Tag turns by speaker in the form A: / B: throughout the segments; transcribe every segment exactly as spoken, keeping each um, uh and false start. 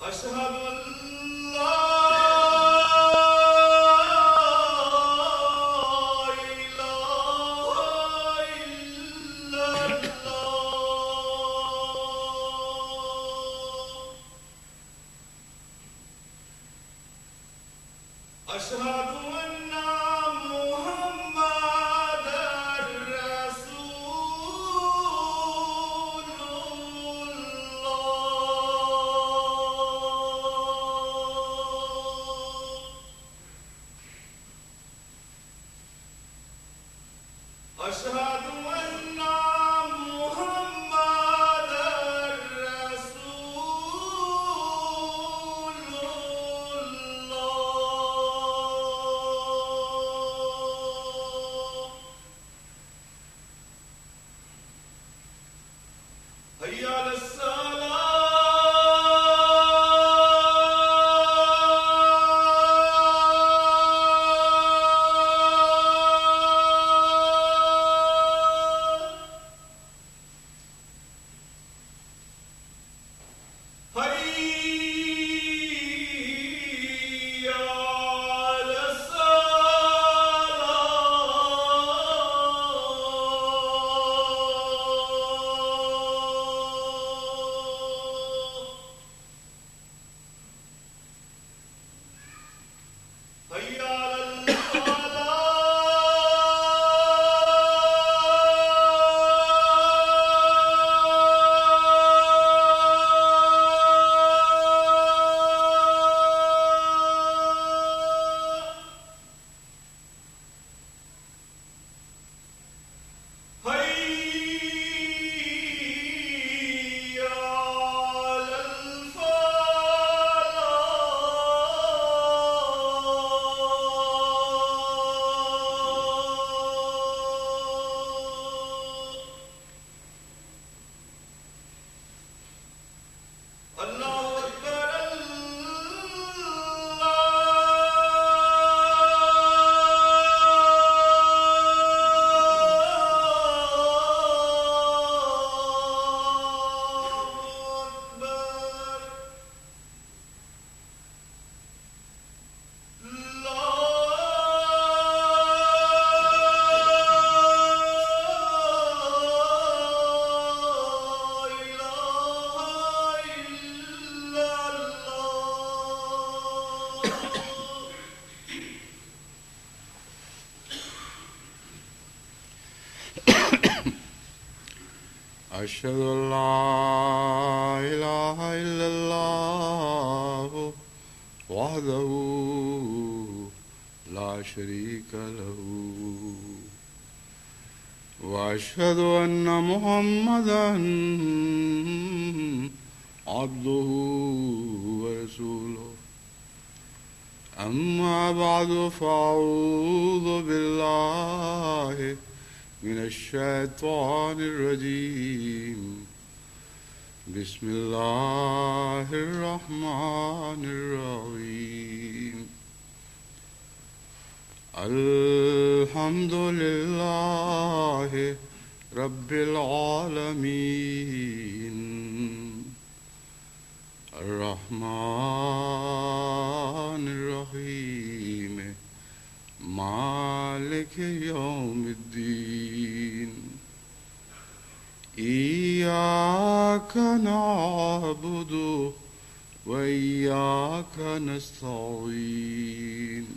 A: أشهد أن لا إله إلا الله وحده لا شريك له وأشهد أن محمدا عبده ورسوله أما بعد فأعوذ بالله من الشيطان الرجيم بسم الله الرحمن الرحيم الحمد لله رب العالمين الرحمن الرحيم مالك يوم الدين إياك نعبد وإياك نستعين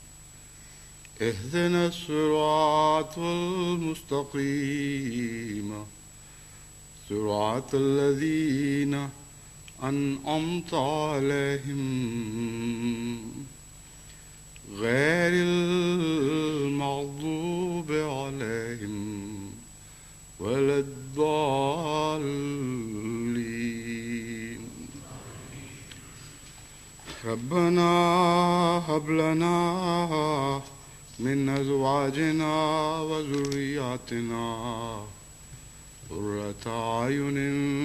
A: اهدنا الصراط المستقيم صراط الذين أنعمت عليهم غير المغضوب عليهم ولا الضالين ربنا هب لنا من أزواجنا وذرياتنا قرة أعين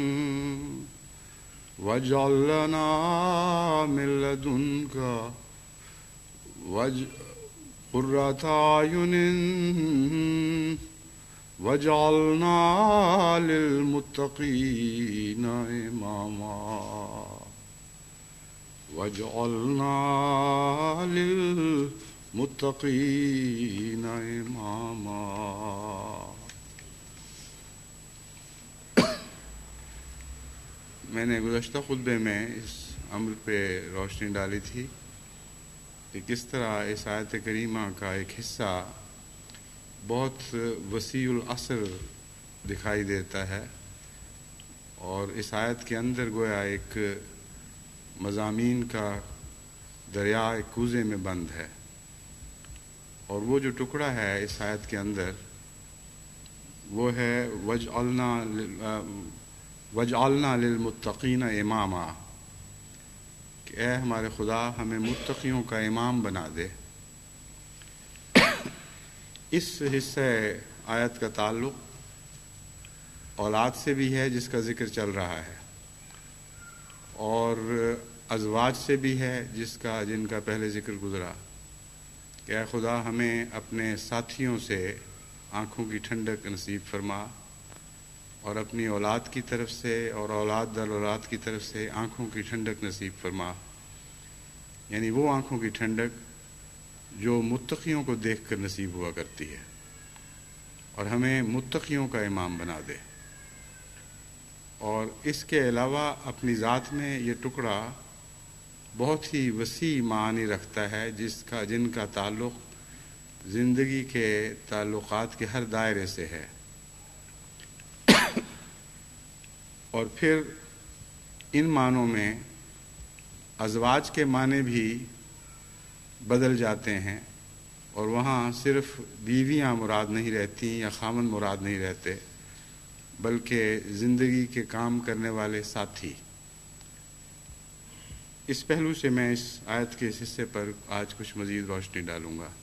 A: واجعل لنا من لدنك وج... قرة أعين واجعلنا للمتقين إماما وجعلنا للمتقین اماما. میں نے گزشتہ خطبے میں اس امر پہ روشنی ڈالی تھی کہ کس طرح اس آیت کریمہ کا ایک حصہ بہت وسیع الاثر دکھائی دیتا ہے، اور اس آیت کے اندر گویا ایک مضامین کا دریا ایک کوزے میں بند ہے، اور وہ جو ٹکڑا ہے اس آیت کے اندر وہ ہے وجعلنا وجعلنا للمتقین اماما، کہ اے ہمارے خدا ہمیں متقیوں کا امام بنا دے. اس حصے آیت کا تعلق اولاد سے بھی ہے جس کا ذکر چل رہا ہے، اور ازواج سے بھی ہے جس کا جن کا پہلے ذکر گزرا کہ اے خدا ہمیں اپنے ساتھیوں سے آنکھوں کی ٹھنڈک نصیب فرما، اور اپنی اولاد کی طرف سے اور اولاد در اولاد کی طرف سے آنکھوں کی ٹھنڈک نصیب فرما، یعنی وہ آنکھوں کی ٹھنڈک جو متقیوں کو دیکھ کر نصیب ہوا کرتی ہے، اور ہمیں متقیوں کا امام بنا دے. اور اس کے علاوہ اپنی ذات میں یہ ٹکڑا بہت ہی وسیع معانی رکھتا ہے جس کا جن کا تعلق زندگی کے تعلقات کے ہر دائرے سے ہے. اور پھر ان معنوں میں ازواج کے معنی بھی بدل جاتے ہیں، اور وہاں صرف بیویاں مراد نہیں رہتی یا خامن مراد نہیں رہتے، بلکہ زندگی کے کام کرنے والے ساتھی. اس پہلو سے میں اس آیت کے اس حصے پر آج کچھ مزید روشنی ڈالوں گا.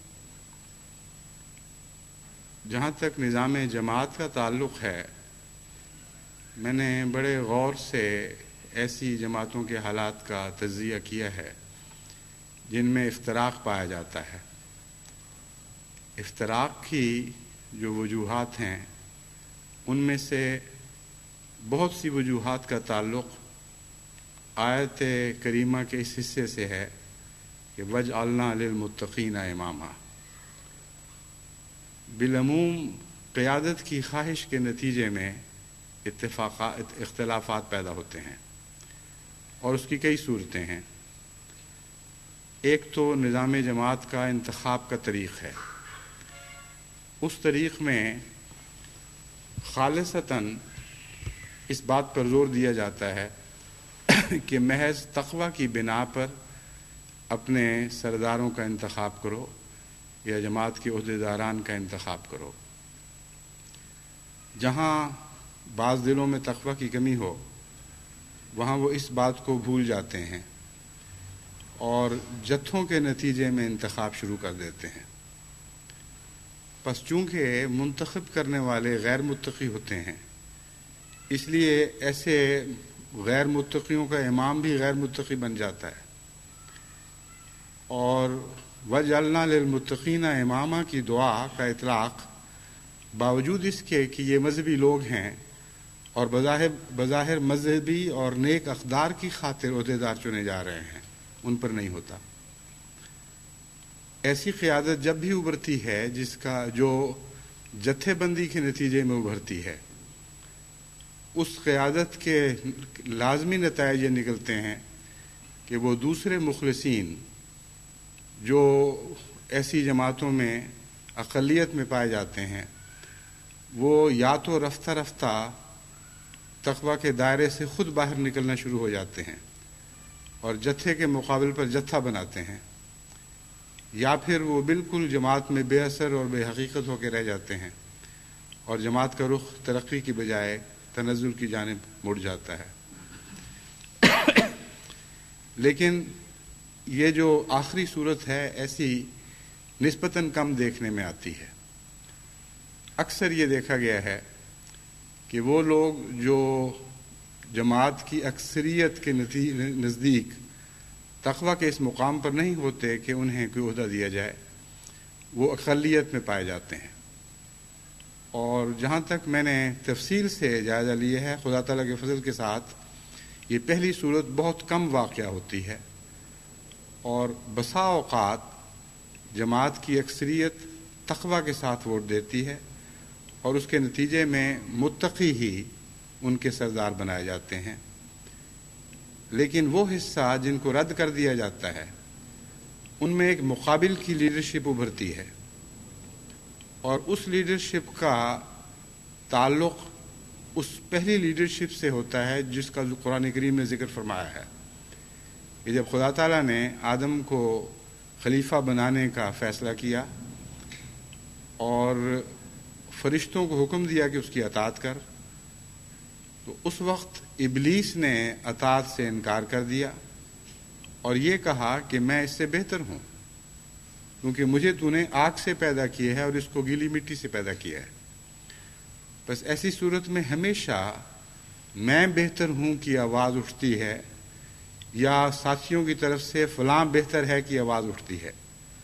A: جہاں تک نظام جماعت کا تعلق ہے، میں نے بڑے غور سے ایسی جماعتوں کے حالات کا تجزیہ کیا ہے جن میں افتراق پایا جاتا ہے. افتراق کی جو وجوہات ہیں ان میں سے بہت سی وجوہات کا تعلق آیت کریمہ کے اس حصے سے ہے کہ وجعلنا للمتقین اماما. بالعموم قیادت کی خواہش کے نتیجے میں اتفاقات اختلافات پیدا ہوتے ہیں، اور اس کی کئی صورتیں ہیں. ایک تو نظام جماعت کا انتخاب کا طریق ہے. اس طریق میں خالصتاً اس بات پر زور دیا جاتا ہے کہ محض تقوی کی بنا پر اپنے سرداروں کا انتخاب کرو یا جماعت کے عہدیداران کا انتخاب کرو. جہاں بعض دلوں میں تقوی کی کمی ہو وہاں وہ اس بات کو بھول جاتے ہیں اور جتھوں کے نتیجے میں انتخاب شروع کر دیتے ہیں. پس چونکہ منتخب کرنے والے غیر متقی ہوتے ہیں، اس لیے ایسے غیر متقیوں کا امام بھی غیر متقی بن جاتا ہے. اور وجعلنا للمتقین اماما کی دعا کا اطلاق باوجود اس کے کہ یہ مذہبی لوگ ہیں اور بظاہر بظاہر مذہبی اور نیک اقدار کی خاطر عہدیدار چنے جا رہے ہیں، ان پر نہیں ہوتا. ایسی قیادت جب بھی ابھرتی ہے جس کا جو جتھے بندی کے نتیجے میں ابھرتی ہے، اس قیادت کے لازمی نتائج یہ نکلتے ہیں کہ وہ دوسرے مخلصین جو ایسی جماعتوں میں اقلیت میں پائے جاتے ہیں، وہ یا تو رفتہ رفتہ تقوی کے دائرے سے خود باہر نکلنا شروع ہو جاتے ہیں اور جتھے کے مقابل پر جتھا بناتے ہیں، یا پھر وہ بالکل جماعت میں بے اثر اور بے حقیقت ہو کے رہ جاتے ہیں اور جماعت کا رخ ترقی کی بجائے تنزل کی جانب مڑ جاتا ہے. لیکن یہ جو آخری صورت ہے ایسی نسبتاً کم دیکھنے میں آتی ہے. اکثر یہ دیکھا گیا ہے کہ وہ لوگ جو جماعت کی اکثریت کے نزدیک تقوی کے اس مقام پر نہیں ہوتے کہ انہیں کوئی عہدہ دیا جائے، وہ اقلیت میں پائے جاتے ہیں. اور جہاں تک میں نے تفصیل سے جائزہ لیا ہے، خدا تعالیٰ کے فضل کے ساتھ یہ پہلی صورت بہت کم واقعہ ہوتی ہے اور بسا اوقات جماعت کی اکثریت تقوی کے ساتھ ووٹ دیتی ہے اور اس کے نتیجے میں متقی ہی ان کے سردار بنائے جاتے ہیں، لیکن وہ حصہ جن کو رد کر دیا جاتا ہے ان میں ایک مقابل کی لیڈرشپ ابھرتی ہے، اور اس لیڈرشپ کا تعلق اس پہلی لیڈرشپ سے ہوتا ہے جس کا قرآن کریم نے ذکر فرمایا ہے کہ جب خدا تعالیٰ نے آدم کو خلیفہ بنانے کا فیصلہ کیا اور فرشتوں کو حکم دیا کہ اس کی اطاعت کر، تو اس وقت ابلیس نے اطاعت سے انکار کر دیا اور یہ کہا کہ میں اس سے بہتر ہوں کیونکہ مجھے تو نے آگ سے پیدا کیا ہے اور اس کو گیلی مٹی سے پیدا کیا ہے۔ بس ایسی صورت میں ہمیشہ میں بہتر ہوں کی آواز اٹھتی ہے یا ساتھیوں کی طرف سے فلاں بہتر ہے کی آواز اٹھتی ہے،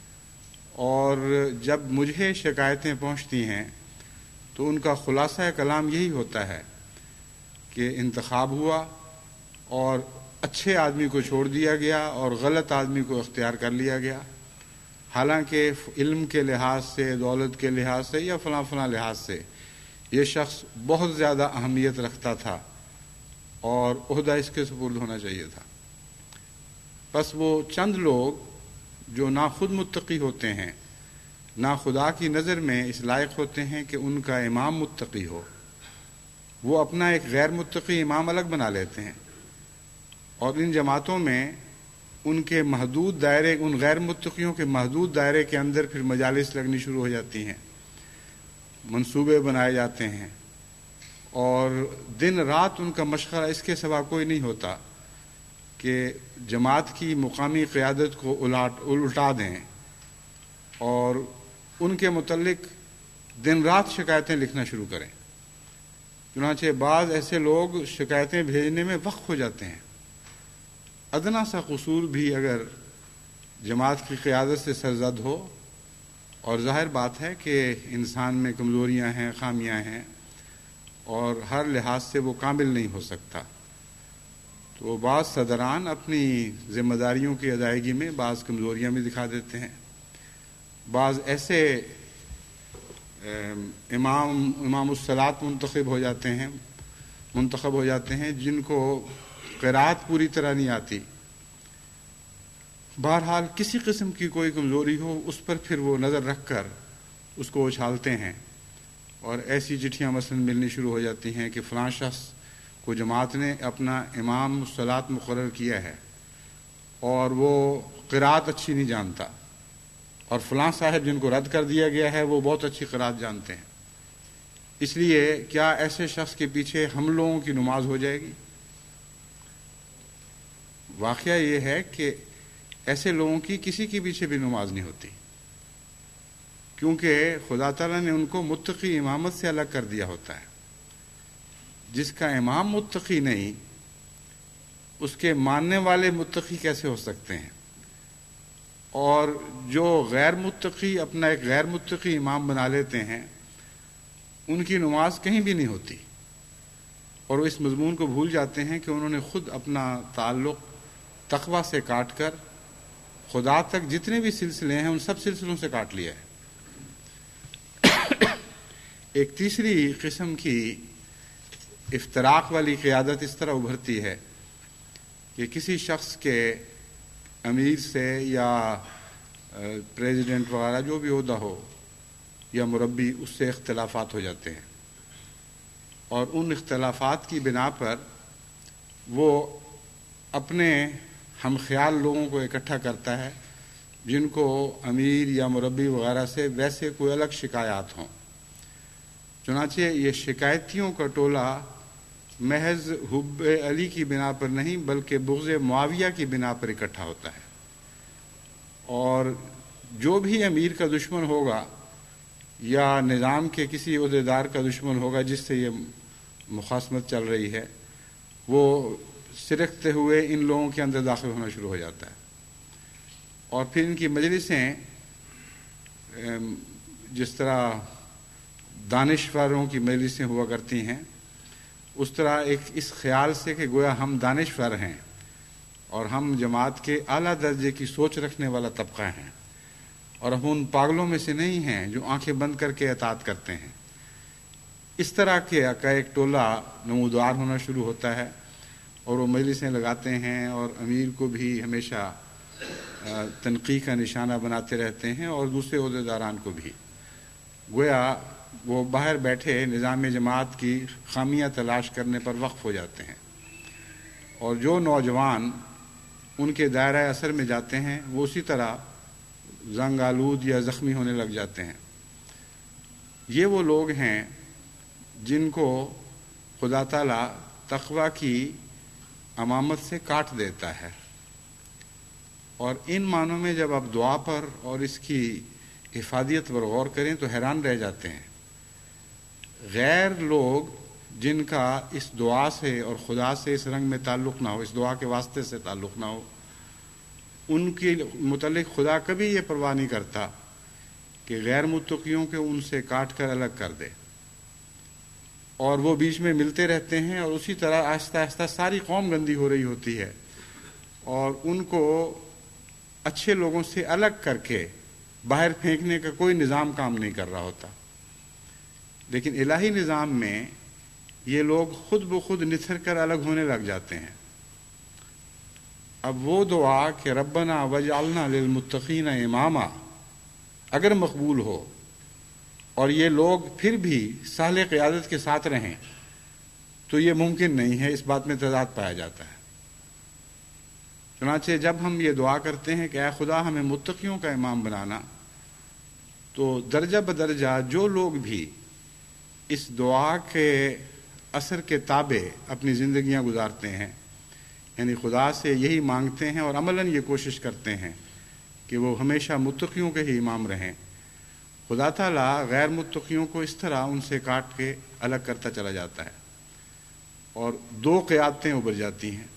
A: اور جب مجھے شکایتیں پہنچتی ہیں تو ان کا خلاصہ کلام یہی ہوتا ہے کہ انتخاب ہوا اور اچھے آدمی کو چھوڑ دیا گیا اور غلط آدمی کو اختیار کر لیا گیا، حالانکہ علم کے لحاظ سے، دولت کے لحاظ سے یا فلاں فلاں لحاظ سے یہ شخص بہت زیادہ اہمیت رکھتا تھا اور عہدہ اس کے سپرد ہونا چاہیے تھا۔ بس وہ چند لوگ جو نہ خود متقی ہوتے ہیں نہ خدا کی نظر میں اس لائق ہوتے ہیں کہ ان کا امام متقی ہو، وہ اپنا ایک غیر متقی امام الگ بنا لیتے ہیں، اور ان جماعتوں میں ان کے محدود دائرے، ان غیر متقیوں کے محدود دائرے کے اندر پھر مجالس لگنی شروع ہو جاتی ہیں، منصوبے بنائے جاتے ہیں، اور دن رات ان کا مشغلہ اس کے سوا کوئی نہیں ہوتا کہ جماعت کی مقامی قیادت کو الٹ الٹا دیں اور ان کے متعلق دن رات شکایتیں لکھنا شروع کریں۔ چنانچہ بعض ایسے لوگ شکایتیں بھیجنے میں وقف ہو جاتے ہیں، ادنا سا قصور بھی اگر جماعت کی قیادت سے سرزد ہو، اور ظاہر بات ہے کہ انسان میں کمزوریاں ہیں، خامیاں ہیں، اور ہر لحاظ سے وہ کامل نہیں ہو سکتا، تو بعض صدران اپنی ذمہ داریوں کی ادائیگی میں بعض کمزوریاں بھی دکھا دیتے ہیں، بعض ایسے امام امام الصلاۃ منتخب ہو جاتے ہیں منتخب ہو جاتے ہیں جن کو قرات پوری طرح نہیں آتی، بہرحال کسی قسم کی کوئی کمزوری ہو اس پر پھر وہ نظر رکھ کر اس کو اچھالتے ہیں، اور ایسی چٹھیاں مثلا ملنی شروع ہو جاتی ہیں کہ فلاں شخص کو جماعت نے اپنا امام الصلاۃ مقرر کیا ہے اور وہ قرات اچھی نہیں جانتا، اور فلاں صاحب جن کو رد کر دیا گیا ہے وہ بہت اچھی قرات جانتے ہیں، اس لیے کیا ایسے شخص کے پیچھے ہم لوگوں کی نماز ہو جائے گی؟ واقعہ یہ ہے کہ ایسے لوگوں کی کسی کے پیچھے بھی نماز نہیں ہوتی، کیونکہ خدا تعالیٰ نے ان کو متقی امامت سے الگ کر دیا ہوتا ہے۔ جس کا امام متقی نہیں، اس کے ماننے والے متقی کیسے ہو سکتے ہیں؟ اور جو غیر متقی اپنا ایک غیر متقی امام بنا لیتے ہیں ان کی نماز کہیں بھی نہیں ہوتی، اور وہ اس مضمون کو بھول جاتے ہیں کہ انہوں نے خود اپنا تعلق تقوی سے کاٹ کر خدا تک جتنے بھی سلسلے ہیں ان سب سلسلوں سے کاٹ لیا ہے۔ ایک تیسری قسم کی افتراق والی قیادت اس طرح ابھرتی ہے کہ کسی شخص کے امیر سے یا پریزیڈنٹ وغیرہ جو بھی عہدہ ہو یا مربی، اس سے اختلافات ہو جاتے ہیں، اور ان اختلافات کی بنا پر وہ اپنے ہم خیال لوگوں کو اکٹھا کرتا ہے جن کو امیر یا مربی وغیرہ سے ویسے کوئی الگ شکایات ہوں، چنانچہ یہ شکایتیوں کا ٹولہ محض حب علی کی بنا پر نہیں بلکہ بغض معاویہ کی بنا پر اکٹھا ہوتا ہے، اور جو بھی امیر کا دشمن ہوگا یا نظام کے کسی عہدیدار کا دشمن ہوگا جس سے یہ مخاصمت چل رہی ہے، وہ سرکتے ہوئے ان لوگوں کے اندر داخل ہونا شروع ہو جاتا ہے، اور پھر ان کی مجلسیں جس طرح دانشوروں کی مجلسیں ہوا کرتی ہیں اس طرح ایک اس خیال سے کہ گویا ہم دانشور ہیں اور ہم جماعت کے اعلیٰ درجے کی سوچ رکھنے والا طبقہ ہیں، اور ہم ان پاگلوں میں سے نہیں ہیں جو آنکھیں بند کر کے اطاعت کرتے ہیں۔ اس طرح کے کا ایک ٹولہ نمودار ہونا شروع ہوتا ہے، اور وہ مجلسیں لگاتے ہیں اور امیر کو بھی ہمیشہ تنقید کا نشانہ بناتے رہتے ہیں، اور دوسرے عہدیداران کو بھی۔ گویا وہ باہر بیٹھے نظام جماعت کی خامیاں تلاش کرنے پر وقف ہو جاتے ہیں، اور جو نوجوان ان کے دائرہ اثر میں جاتے ہیں وہ اسی طرح زنگ آلود یا زخمی ہونے لگ جاتے ہیں۔ یہ وہ لوگ ہیں جن کو خدا تعالیٰ تقوی کی امامت سے کاٹ دیتا ہے، اور ان معنوں میں جب آپ دعا پر اور اس کی افادیت پر غور کریں تو حیران رہ جاتے ہیں۔ غیر لوگ جن کا اس دعا سے اور خدا سے اس رنگ میں تعلق نہ ہو، اس دعا کے واسطے سے تعلق نہ ہو، ان کے متعلق خدا کبھی یہ پرواہ نہیں کرتا کہ غیر متقیوں کے ان سے کاٹ کر الگ کر دے، اور وہ بیچ میں ملتے رہتے ہیں، اور اسی طرح آہستہ آہستہ ساری قوم گندی ہو رہی ہوتی ہے، اور ان کو اچھے لوگوں سے الگ کر کے باہر پھینکنے کا کوئی نظام کام نہیں کر رہا ہوتا۔ لیکن الہی نظام میں یہ لوگ خود بخود نتھر کر الگ ہونے لگ جاتے ہیں۔ اب وہ دعا کہ ربنا وجعلنا للمتقین اماما اگر مقبول ہو، اور یہ لوگ پھر بھی صالح قیادت کے ساتھ رہیں، تو یہ ممکن نہیں ہے، اس بات میں تضاد پایا جاتا ہے۔ چنانچہ جب ہم یہ دعا کرتے ہیں کہ اے خدا ہمیں متقیوں کا امام بنانا، تو درجہ بدرجہ جو لوگ بھی اس دعا کے اثر کے تابع اپنی زندگیاں گزارتے ہیں، یعنی خدا سے یہی مانگتے ہیں اور عملاً یہ کوشش کرتے ہیں کہ وہ ہمیشہ متقیوں کے ہی امام رہیں، خدا تعالیٰ غیر متقیوں کو اس طرح ان سے کاٹ کے الگ کرتا چلا جاتا ہے، اور دو قیادتیں ابھر جاتی ہیں،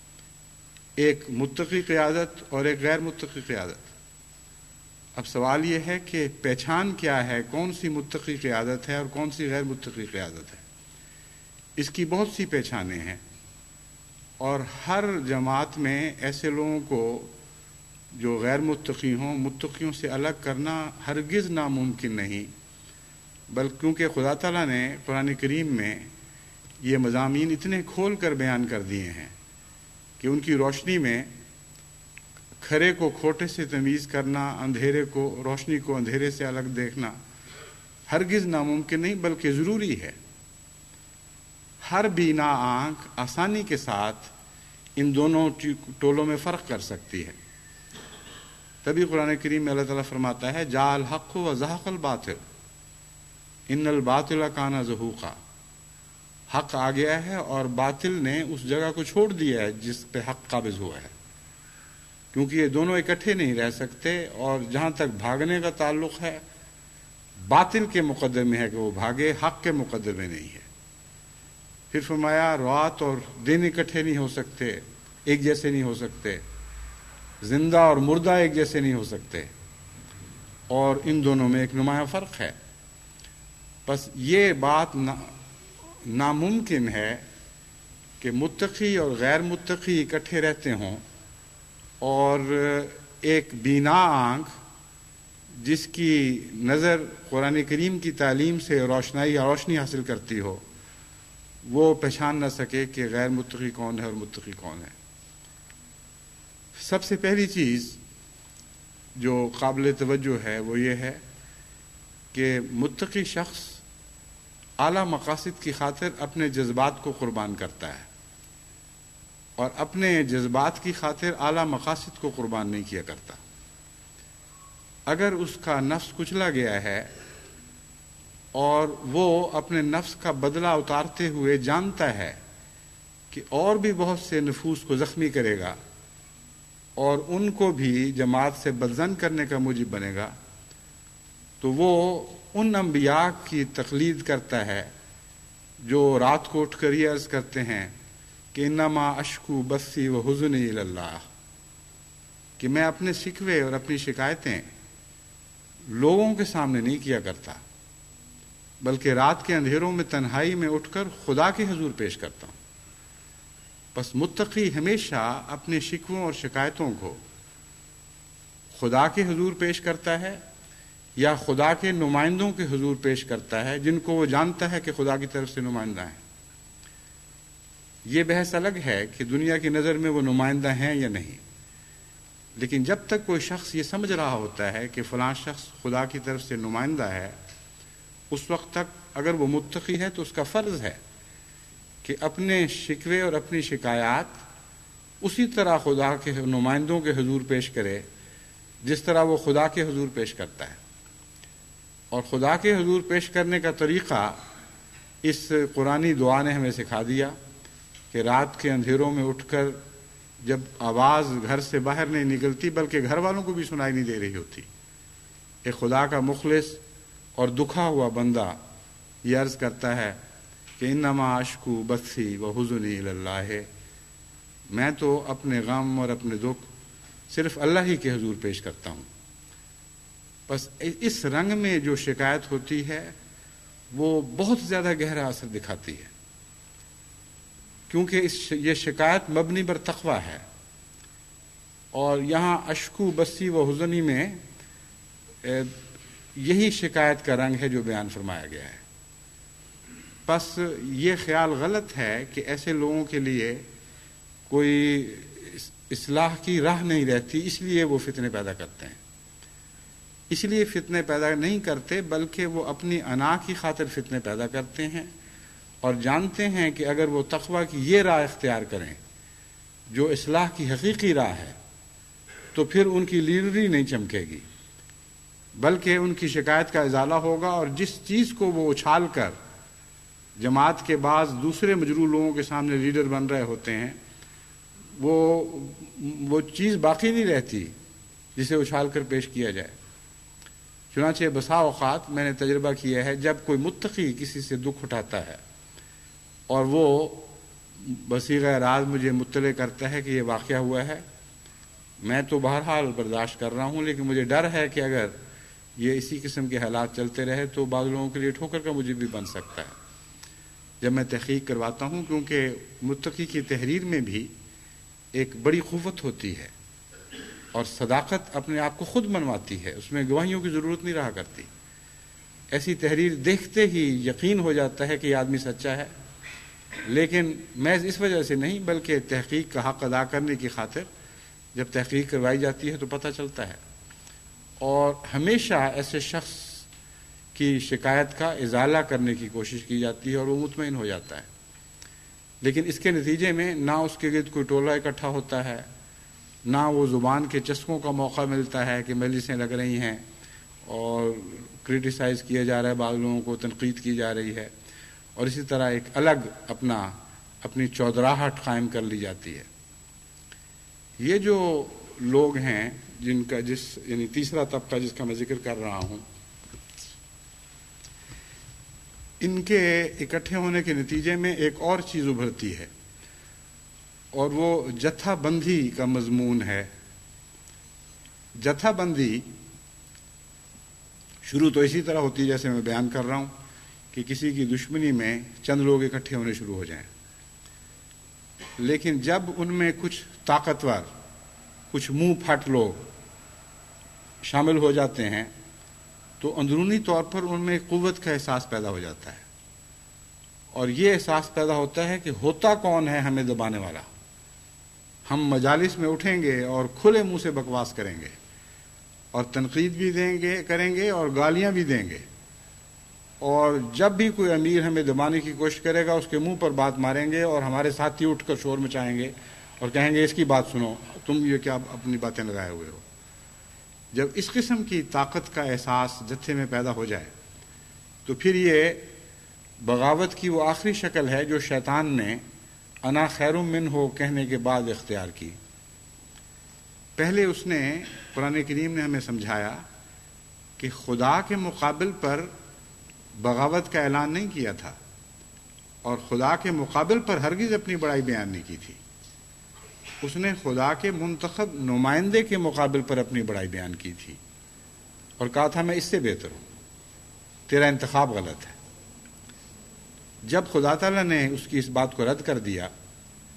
A: ایک متقی قیادت اور ایک غیر متقی قیادت۔ اب سوال یہ ہے کہ پہچان کیا ہے، کون سی متقی قیادت ہے اور کون سی غیر متقی قیادت ہے؟ اس کی بہت سی پہچانیں ہیں، اور ہر جماعت میں ایسے لوگوں کو جو غیر متقی ہوں متقیوں سے الگ کرنا ہرگز ناممکن نہیں، بلکہ کیونکہ خدا تعالیٰ نے قرآن کریم میں یہ مضامین اتنے کھول کر بیان کر دیے ہیں کہ ان کی روشنی میں کھرے کو کھوٹے سے تمیز کرنا، اندھیرے کو روشنی کو اندھیرے سے الگ دیکھنا ہرگز ناممکن نہیں بلکہ ضروری ہے۔ ہر بینا آنکھ آسانی کے ساتھ ان دونوں ٹولوں میں فرق کر سکتی ہے۔ تبھی قرآن کریم میں اللہ تعالیٰ فرماتا ہے جاء الحق و زہق الباطل ان الباطل کان زہوقا، حق آ گیا ہے اور باطل نے اس جگہ کو چھوڑ دیا ہے جس پہ حق قابض ہوا ہے، کیونکہ یہ دونوں اکٹھے نہیں رہ سکتے، اور جہاں تک بھاگنے کا تعلق ہے باطل کے مقدر میں ہے کہ وہ بھاگے، حق کے مقدر میں نہیں ہے۔ پھر فرمایا رات اور دن اکٹھے نہیں ہو سکتے، ایک جیسے نہیں ہو سکتے، زندہ اور مردہ ایک جیسے نہیں ہو سکتے، اور ان دونوں میں ایک نمایاں فرق ہے۔ بس یہ بات نا ناممکن ہے کہ متقی اور غیر متقی اکٹھے رہتے ہوں، اور ایک بینا آنکھ جس کی نظر قرآن کریم کی تعلیم سے روشنائی یا روشنی حاصل کرتی ہو، وہ پہچان نہ سکے کہ غیر متقی کون ہے اور متقی کون ہے۔ سب سے پہلی چیز جو قابل توجہ ہے وہ یہ ہے کہ متقی شخص اعلیٰ مقاصد کی خاطر اپنے جذبات کو قربان کرتا ہے، اور اپنے جذبات کی خاطر اعلیٰ مقاصد کو قربان نہیں کیا کرتا۔ اگر اس کا نفس کچلا گیا ہے اور وہ اپنے نفس کا بدلہ اتارتے ہوئے جانتا ہے کہ اور بھی بہت سے نفوس کو زخمی کرے گا اور ان کو بھی جماعت سے بدظن کرنے کا موجب بنے گا، تو وہ ان انبیاء کی تقلید کرتا ہے جو رات کو اٹھ کر یہ عرض کرتے ہیں کہ انما اشکو بثی و حزنی الی اللہ، کہ میں اپنے شکوے اور اپنی شکایتیں لوگوں کے سامنے نہیں کیا کرتا، بلکہ رات کے اندھیروں میں تنہائی میں اٹھ کر خدا کے حضور پیش کرتا ہوں۔ بس متقی ہمیشہ اپنے شکووں اور شکایتوں کو خدا کے حضور پیش کرتا ہے یا خدا کے نمائندوں کے حضور پیش کرتا ہے جن کو وہ جانتا ہے کہ خدا کی طرف سے نمائندہ ہیں. یہ بحث الگ ہے کہ دنیا کی نظر میں وہ نمائندہ ہیں یا نہیں، لیکن جب تک کوئی شخص یہ سمجھ رہا ہوتا ہے کہ فلاں شخص خدا کی طرف سے نمائندہ ہے، اس وقت تک اگر وہ متقی ہے تو اس کا فرض ہے کہ اپنے شکوے اور اپنی شکایات اسی طرح خدا کے نمائندوں کے حضور پیش کرے جس طرح وہ خدا کے حضور پیش کرتا ہے. اور خدا کے حضور پیش کرنے کا طریقہ اس قرآنی دعا نے ہمیں سکھا دیا کہ رات کے اندھیروں میں اٹھ کر جب آواز گھر سے باہر نہیں نکلتی بلکہ گھر والوں کو بھی سنائی نہیں دے رہی ہوتی، ایک خدا کا مخلص اور دکھا ہوا بندہ یہ عرض کرتا ہے کہ انما اشکو بثی و حزنی اللہ، میں تو اپنے غم اور اپنے دکھ صرف اللہ ہی کے حضور پیش کرتا ہوں. بس اس رنگ میں جو شکایت ہوتی ہے وہ بہت زیادہ گہرا اثر دکھاتی ہے، کیونکہ اس یہ شکایت مبنی بر تقوی ہے. اور یہاں اشکو بثی و حزنی میں یہی شکایت کا رنگ ہے جو بیان فرمایا گیا ہے. بس یہ خیال غلط ہے کہ ایسے لوگوں کے لیے کوئی اصلاح کی راہ نہیں رہتی، اس لیے وہ فتنے پیدا کرتے ہیں. اس لیے فتنے پیدا نہیں کرتے بلکہ وہ اپنی انا کی خاطر فتنے پیدا کرتے ہیں اور جانتے ہیں کہ اگر وہ تقوی کی یہ راہ اختیار کریں جو اصلاح کی حقیقی راہ ہے تو پھر ان کی لیڈری نہیں چمکے گی بلکہ ان کی شکایت کا ازالہ ہوگا. اور جس چیز کو وہ اچھال کر جماعت کے بعض دوسرے مجروح لوگوں کے سامنے لیڈر بن رہے ہوتے ہیں وہ وہ چیز باقی نہیں رہتی جسے اچھال کر پیش کیا جائے. چنانچہ بسا اوقات میں نے تجربہ کیا ہے جب کوئی متقی کسی سے دکھ اٹھاتا ہے اور وہ بصیغہ راز مجھے مطلع کرتا ہے کہ یہ واقعہ ہوا ہے، میں تو بہرحال برداشت کر رہا ہوں، لیکن مجھے ڈر ہے کہ اگر یہ اسی قسم کے حالات چلتے رہے تو بعض لوگوں کے لیے ٹھوکر کا مجھے بھی بن سکتا ہے. جب میں تحقیق کرواتا ہوں، کیونکہ متقی کی تحریر میں بھی ایک بڑی قوت ہوتی ہے اور صداقت اپنے آپ کو خود منواتی ہے، اس میں گواہیوں کی ضرورت نہیں رہا کرتی. ایسی تحریر دیکھتے ہی یقین ہو جاتا ہے کہ یہ آدمی سچا ہے، لیکن محض اس وجہ سے نہیں بلکہ تحقیق کا حق ادا کرنے کی خاطر جب تحقیق کروائی جاتی ہے تو پتہ چلتا ہے. اور ہمیشہ ایسے شخص کی شکایت کا ازالہ کرنے کی کوشش کی جاتی ہے اور وہ مطمئن ہو جاتا ہے، لیکن اس کے نتیجے میں نہ اس کے گرد کوئی ٹولہ اکٹھا ہوتا ہے، نہ وہ زبان کے چسکوں کا موقع ملتا ہے کہ مجلسیں لگ رہی ہیں اور کرٹیسائز کیا جا رہا ہے، بعض لوگوں کو تنقید کی جا رہی ہے، اور اسی طرح ایک الگ اپنا اپنی چودراہٹ قائم کر لی جاتی ہے. یہ جو لوگ ہیں جن کا جس یعنی تیسرا طبقہ جس کا میں ذکر کر رہا ہوں، ان کے اکٹھے ہونے کے نتیجے میں ایک اور چیز ابھرتی ہے اور وہ جتھا بندی کا مضمون ہے. جتھا بندی شروع تو اسی طرح ہوتی ہے جیسے میں بیان کر رہا ہوں کہ کسی کی دشمنی میں چند لوگ اکٹھے ہونے شروع ہو جائیں، لیکن جب ان میں کچھ طاقتور، کچھ منہ پھٹ لوگ شامل ہو جاتے ہیں تو اندرونی طور پر ان میں قوت کا احساس پیدا ہو جاتا ہے، اور یہ احساس پیدا ہوتا ہے کہ ہوتا کون ہے ہمیں دبانے والا. ہم مجالس میں اٹھیں گے اور کھلے منہ سے بکواس کریں گے اور تنقید بھی دیں گے کریں گے اور گالیاں بھی دیں گے، اور جب بھی کوئی امیر ہمیں دبانے کی کوشش کرے گا اس کے منہ پر بات ماریں گے اور ہمارے ساتھی اٹھ کر شور مچائیں گے اور کہیں گے اس کی بات سنو، تم یہ کیا اپنی باتیں لگائے ہوئے ہو. جب اس قسم کی طاقت کا احساس جتھے میں پیدا ہو جائے تو پھر یہ بغاوت کی وہ آخری شکل ہے جو شیطان نے انا خیر من ہو کہنے کے بعد اختیار کی. پہلے اس نے قرآن کریم نے ہمیں سمجھایا کہ خدا کے مقابل پر بغاوت کا اعلان نہیں کیا تھا اور خدا کے مقابل پر ہرگز اپنی بڑائی بیان نہیں کی تھی. اس نے خدا کے منتخب نمائندے کے مقابل پر اپنی بڑائی بیان کی تھی اور کہا تھا میں اس سے بہتر ہوں، تیرا انتخاب غلط ہے. جب خدا تعالیٰ نے اس کی اس بات کو رد کر دیا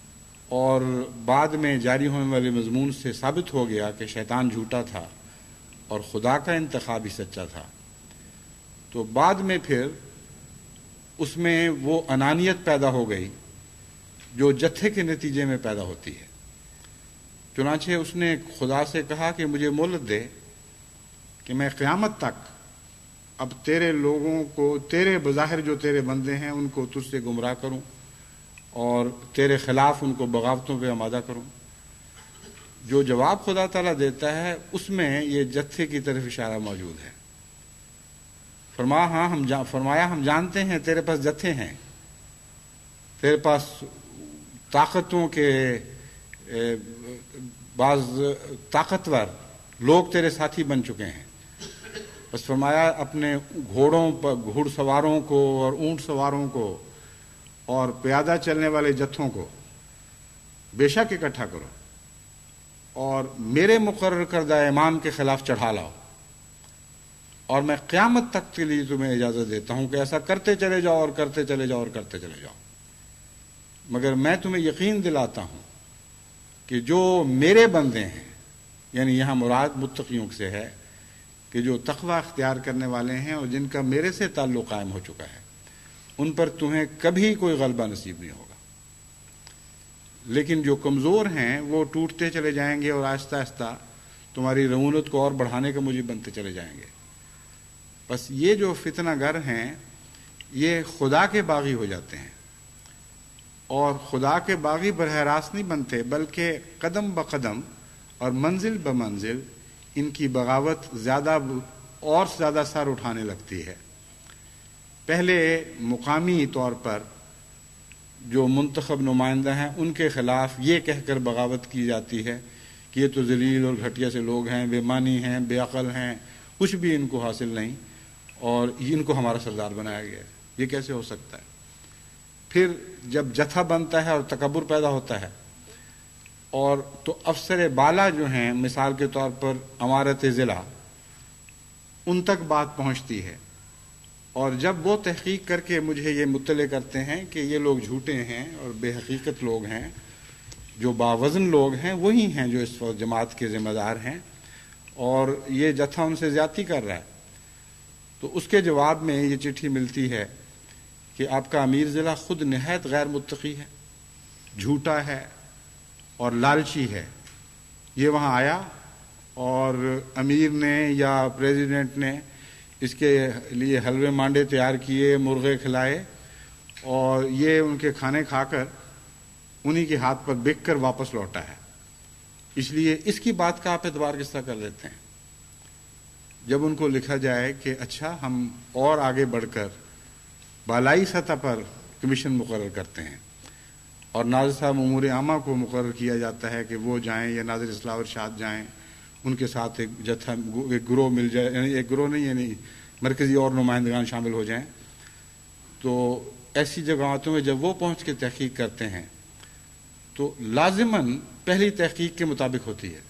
A: اور بعد میں جاری ہونے والے مضمون سے ثابت ہو گیا کہ شیطان جھوٹا تھا اور خدا کا انتخاب ہی سچا تھا، تو بعد میں پھر اس میں وہ انانیت پیدا ہو گئی جو جتھے کے نتیجے میں پیدا ہوتی ہے۔ چنانچہ اس نے خدا سے کہا کہ مجھے مہلت دے کہ میں قیامت تک اب تیرے لوگوں کو، تیرے بظاہر جو تیرے بندے ہیں ان کو تجھ سے گمراہ کروں اور تیرے خلاف ان کو بغاوتوں پہ آمادہ کروں۔ جو جواب خدا تعالیٰ دیتا ہے اس میں یہ جتھے کی طرف اشارہ موجود ہے۔ فرمایا ہاں ہم جا فرمایا ہم جانتے ہیں تیرے پاس جتھے ہیں، تیرے پاس طاقتوں کے بعض طاقتور لوگ تیرے ساتھی بن چکے ہیں، بس فرمایا اپنے گھوڑوں پر، گھوڑ سواروں کو اور اونٹ سواروں کو اور پیادہ چلنے والے جتھوں کو بے شک اکٹھا کرو اور میرے مقرر کردہ امام کے خلاف چڑھا لاؤ، اور میں قیامت تک کے لیے تمہیں اجازت دیتا ہوں کہ ایسا کرتے چلے جاؤ اور کرتے چلے جاؤ اور کرتے چلے جاؤ، مگر میں تمہیں یقین دلاتا ہوں کہ جو میرے بندے ہیں، یعنی یہاں مراد متقیوں سے ہے کہ جو تقوی اختیار کرنے والے ہیں اور جن کا میرے سے تعلق قائم ہو چکا ہے، ان پر تمہیں کبھی کوئی غلبہ نصیب نہیں ہوگا۔ لیکن جو کمزور ہیں وہ ٹوٹتے چلے جائیں گے اور آہستہ آہستہ تمہاری رعونت کو اور بڑھانے کا موجب بنتے چلے جائیں گے۔ بس یہ جو فتنہ گر ہیں یہ خدا کے باغی ہو جاتے ہیں، اور خدا کے باغی براہ راست نہیں بنتے، بلکہ قدم بقدم اور منزل بمنزل ان کی بغاوت زیادہ اور زیادہ سر اٹھانے لگتی ہے۔ پہلے مقامی طور پر جو منتخب نمائندہ ہیں ان کے خلاف یہ کہہ کر بغاوت کی جاتی ہے کہ یہ تو ذلیل اور گھٹیا سے لوگ ہیں، بے معنی ہیں، بے عقل ہیں، کچھ بھی ان کو حاصل نہیں، اور ان کو ہمارا سردار بنایا گیا ہے، یہ کیسے ہو سکتا ہے؟ پھر جب جتھا بنتا ہے اور تکبر پیدا ہوتا ہے، اور تو افسر بالا جو ہیں مثال کے طور پر امارت ضلع، ان تک بات پہنچتی ہے، اور جب وہ تحقیق کر کے مجھے یہ مطلع کرتے ہیں کہ یہ لوگ جھوٹے ہیں اور بے حقیقت لوگ ہیں، جو باوزن لوگ ہیں وہی ہیں جو اس وقت جماعت کے ذمہ دار ہیں، اور یہ جتھا ان سے زیادتی کر رہا ہے، تو اس کے جواب میں یہ چٹھی ملتی ہے کہ آپ کا امیر ضلع خود نہایت غیر متقی ہے، جھوٹا ہے اور لالچی ہے۔ یہ وہاں آیا اور امیر نے یا پریزیڈنٹ نے اس کے لیے حلوے مانڈے تیار کیے، مرغے کھلائے، اور یہ ان کے کھانے کھا کر انہی کے ہاتھ پر بک کر واپس لوٹا ہے۔ اس لیے اس کی بات کا آپ اعتبار کس طرح کر لیتے ہیں؟ جب ان کو لکھا جائے کہ اچھا ہم اور آگے بڑھ کر بالائی سطح پر کمیشن مقرر کرتے ہیں، اور ناظر صاحب امور عامہ کو مقرر کیا جاتا ہے کہ وہ جائیں یا ناظر اصلاح و ارشاد جائیں، ان کے ساتھ ایک جتھا ایک گروہ مل جائے، یعنی ایک گروہ نہیں یعنی مرکزی اور نمائندگان شامل ہو جائیں، تو ایسی جگہوں میں جب وہ پہنچ کے تحقیق کرتے ہیں تو لازماً پہلی تحقیق کے مطابق ہوتی ہے۔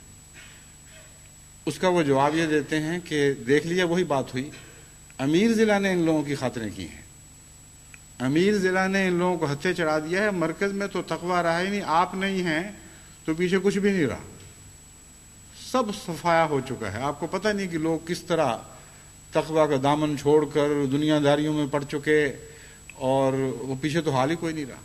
A: اس کا وہ جواب یہ دیتے ہیں کہ دیکھ لیا وہی بات ہوئی، امیر ضلع نے ان لوگوں کی خاطریں کی ہیں، امیر ضلع نے ان لوگوں کو ہتھے چڑھا دیا ہے، مرکز میں تو تقویٰ رہا ہی نہیں، آپ نہیں ہیں تو پیچھے کچھ بھی نہیں رہا، سب صفایا ہو چکا ہے۔ آپ کو پتہ نہیں کہ لوگ کس طرح تقویٰ کا دامن چھوڑ کر دنیا داریوں میں پڑ چکے، اور وہ پیچھے تو حال ہی کوئی نہیں رہا۔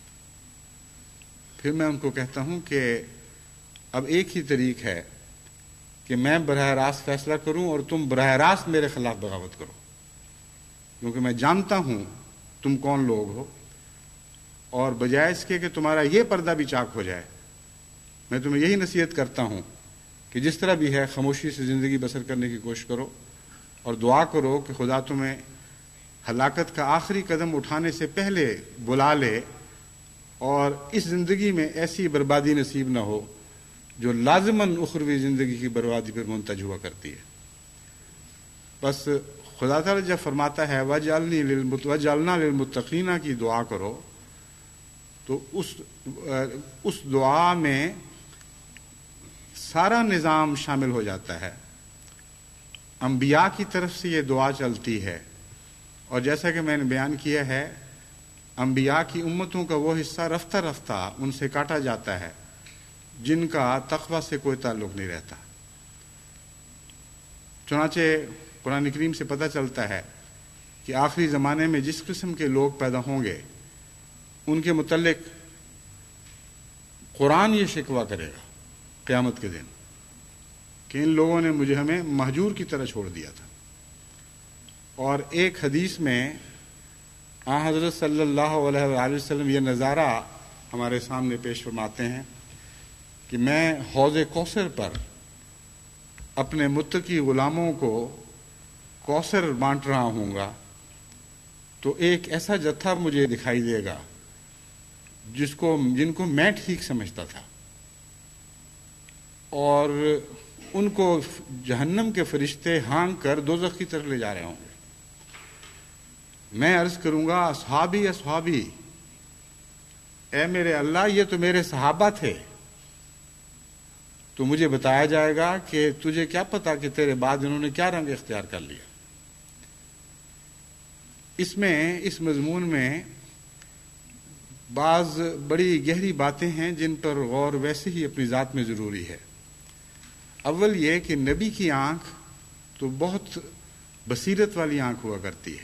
A: پھر میں ان کو کہتا ہوں کہ اب ایک ہی طریق ہے کہ میں براہ راست فیصلہ کروں اور تم براہ راست میرے خلاف بغاوت کرو، کیونکہ میں جانتا ہوں تم کون لوگ ہو، اور بجائے اس کے کہ تمہارا یہ پردہ بھی چاک ہو جائے، میں تمہیں یہی نصیحت کرتا ہوں کہ جس طرح بھی ہے خاموشی سے زندگی بسر کرنے کی کوشش کرو، اور دعا کرو کہ خدا تمہیں ہلاکت کا آخری قدم اٹھانے سے پہلے بلا لے، اور اس زندگی میں ایسی بربادی نصیب نہ ہو جو لازماً اخروی زندگی کی بربادی پر منتج ہوا کرتی ہے۔ بس خدا تعالیٰ جب فرماتا ہے وَجَعَلْنِي لِلْمُتَّقِينَ وَجَعَلْنَا لِلْمُتَّقِينَ کی دعا کرو، تو اس اس دعا میں سارا نظام شامل ہو جاتا ہے۔ انبیاء کی طرف سے یہ دعا چلتی ہے، اور جیسا کہ میں نے بیان کیا ہے انبیاء کی امتوں کا وہ حصہ رفتہ رفتہ ان سے کاٹا جاتا ہے جن کا تقوی سے کوئی تعلق نہیں رہتا۔ چنانچہ قرآن کریم سے پتہ چلتا ہے کہ آخری زمانے میں جس قسم کے لوگ پیدا ہوں گے ان کے متعلق قرآن یہ شکوہ کرے گا قیامت کے دن کہ ان لوگوں نے مجھے ہمیں مہجور کی طرح چھوڑ دیا تھا۔ اور ایک حدیث میں آن حضرت صلی اللہ علیہ وآلہ وسلم یہ نظارہ ہمارے سامنے پیش فرماتے ہیں کہ میں حوض کوثر پر اپنے متقی غلاموں کو کوثر بانٹ رہا ہوں گا تو ایک ایسا جتھا مجھے دکھائی دے گا جس کو جن کو میں ٹھیک سمجھتا تھا، اور ان کو جہنم کے فرشتے ہانک کر دوزخ کی طرف لے جا رہے ہوں گے۔ میں عرض کروں گا اصحابی اصحابی، اے میرے اللہ یہ تو میرے صحابہ تھے۔ تو مجھے بتایا جائے گا کہ تجھے کیا پتا کہ تیرے بعد انہوں نے کیا رنگ اختیار کر لیا۔ اس میں اس مضمون میں بعض بڑی گہری باتیں ہیں جن پر غور ویسے ہی اپنی ذات میں ضروری ہے۔ اول یہ کہ نبی کی آنکھ تو بہت بصیرت والی آنکھ ہوا کرتی ہے،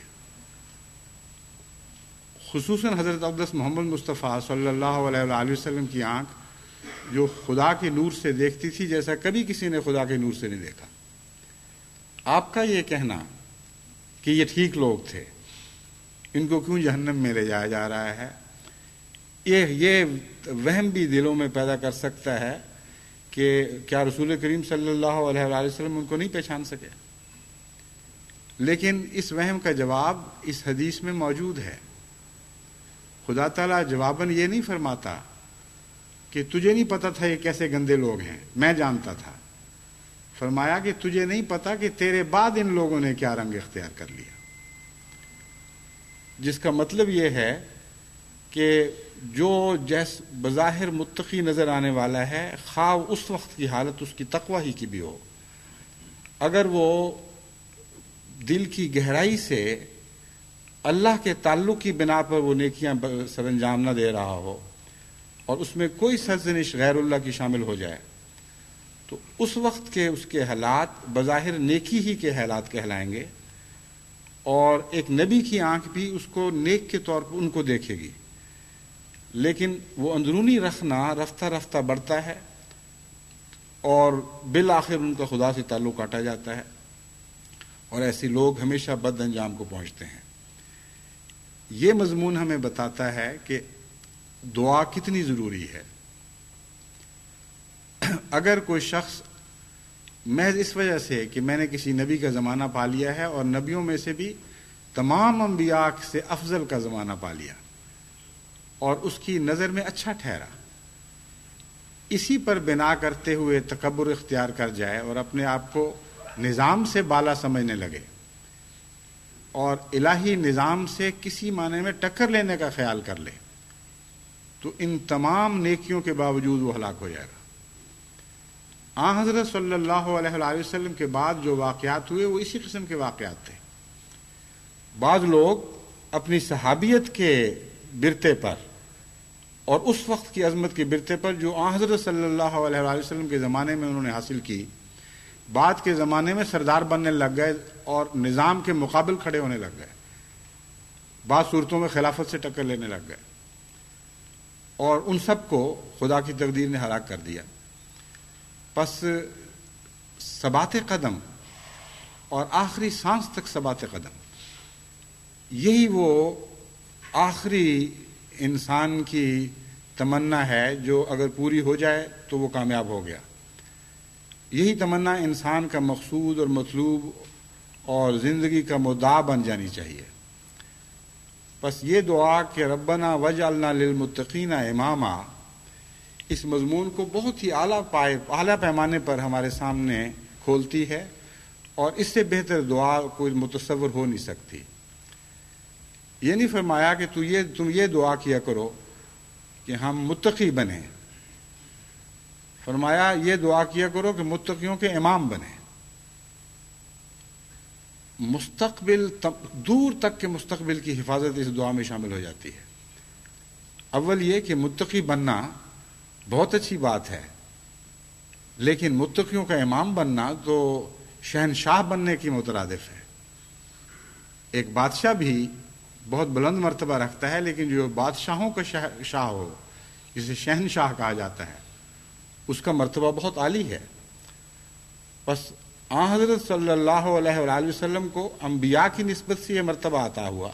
A: خصوصاً حضرت اقدس محمد مصطفیٰ صلی اللہ علیہ وآلہ وسلم کی آنکھ جو خدا کے نور سے دیکھتی تھی جیسا کبھی کسی نے خدا کے نور سے نہیں دیکھا۔ آپ کا یہ کہنا کہ یہ ٹھیک لوگ تھے، ان کو کیوں جہنم میں لے جایا جا رہا ہے، یہ یہ وہم بھی دلوں میں پیدا کر سکتا ہے کہ کیا رسول کریم صلی اللہ علیہ وآلہ وسلم ان کو نہیں پہچان سکے۔ لیکن اس وہم کا جواب اس حدیث میں موجود ہے۔ خدا تعالیٰ جواباً یہ نہیں فرماتا کہ تجھے نہیں پتا تھا یہ کیسے گندے لوگ ہیں، میں جانتا تھا۔ فرمایا کہ تجھے نہیں پتا کہ تیرے بعد ان لوگوں نے کیا رنگ اختیار کر لیا، جس کا مطلب یہ ہے کہ جو جیس بظاہر متقی نظر آنے والا ہے، خواہ اس وقت کی حالت اس کی تقوی ہی کی بھی ہو، اگر وہ دل کی گہرائی سے اللہ کے تعلق کی بنا پر وہ نیکیاں سر انجام نہ دے رہا ہو اور اس میں کوئی سرزنش غیر اللہ کی شامل ہو جائے، تو اس وقت کے اس کے حالات بظاہر نیکی ہی کے حالات کہلائیں گے، اور ایک نبی کی آنکھ بھی اس کو نیک کے طور پر ان کو دیکھے گی، لیکن وہ اندرونی رخنا رفتہ رفتہ بڑھتا ہے اور بالآخر ان کا خدا سے تعلق کاٹا جاتا ہے، اور ایسے لوگ ہمیشہ بد انجام کو پہنچتے ہیں۔ یہ مضمون ہمیں بتاتا ہے کہ دعا کتنی ضروری ہے۔ اگر کوئی شخص محض اس وجہ سے کہ میں نے کسی نبی کا زمانہ پا لیا ہے اور نبیوں میں سے بھی تمام انبیاء سے افضل کا زمانہ پا لیا اور اس کی نظر میں اچھا ٹھہرا، اسی پر بنا کرتے ہوئے تکبر اختیار کر جائے اور اپنے آپ کو نظام سے بالا سمجھنے لگے اور الہی نظام سے کسی معنی میں ٹکر لینے کا خیال کر لے، تو ان تمام نیکیوں کے باوجود وہ ہلاک ہو جائے گا۔ آن حضرت صلی اللہ علیہ وآلہ وسلم کے بعد جو واقعات ہوئے وہ اسی قسم کے واقعات تھے۔ بعض لوگ اپنی صحابیت کے برتے پر اور اس وقت کی عظمت کے برتے پر جو آن حضرت صلی اللہ علیہ وآلہ وسلم کے زمانے میں انہوں نے حاصل کی، بعد کے زمانے میں سردار بننے لگ گئے اور نظام کے مقابل کھڑے ہونے لگ گئے، بعض صورتوں میں خلافت سے ٹکر لینے لگ گئے، اور ان سب کو خدا کی تقدیر نے ہلاک کر دیا۔ پس ثبات قدم اور آخری سانس تک ثبات قدم، یہی وہ آخری انسان کی تمنا ہے جو اگر پوری ہو جائے تو وہ کامیاب ہو گیا۔ یہی تمنا انسان کا مقصود اور مطلوب اور زندگی کا مدعا بن جانی چاہیے۔ بس یہ دعا کہ ربنا وجعلنا للمتقین اماما، اس مضمون کو بہت ہی اعلیٰ پائے اعلیٰ پیمانے پر ہمارے سامنے کھولتی ہے، اور اس سے بہتر دعا کوئی متصور ہو نہیں سکتی۔ یہ نہیں فرمایا کہ تو یہ تم یہ دعا کیا کرو کہ ہم متقی بنیں، فرمایا یہ دعا کیا کرو کہ متقیوں کے امام بنیں۔ مستقبل دور تک کے مستقبل کی حفاظت اس دعا میں شامل ہو جاتی ہے۔ اول یہ کہ متقی بننا بہت اچھی بات ہے، لیکن متقیوں کا امام بننا تو شہنشاہ بننے کی مترادف ہے۔ ایک بادشاہ بھی بہت بلند مرتبہ رکھتا ہے، لیکن جو بادشاہوں کا شاہ ہو، جسے شہنشاہ کہا جاتا ہے، اس کا مرتبہ بہت عالی ہے۔ بس آن حضرت صلی اللہ علیہ وآلہ وسلم کو انبیاء کی نسبت سے یہ مرتبہ عطا ہوا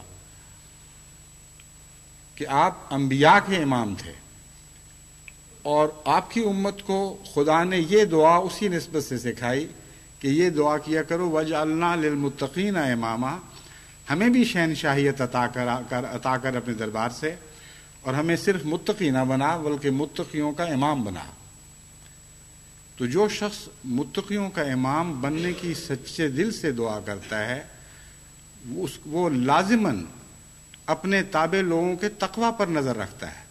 A: کہ آپ انبیاء کے امام تھے، اور آپ کی امت کو خدا نے یہ دعا اسی نسبت سے سکھائی کہ یہ دعا کیا کرو وَجْعَلْنَا لِلْمُتَّقِينَ اماما، ہمیں بھی شہنشاہیت عطا کر عطا کر اپنے دربار سے، اور ہمیں صرف متقی نہ بنا بلکہ متقیوں کا امام بنا۔ تو جو شخص متقیوں کا امام بننے کی سچے دل سے دعا کرتا ہے، وہ لازماً اپنے تابع لوگوں کے تقوی پر نظر رکھتا ہے،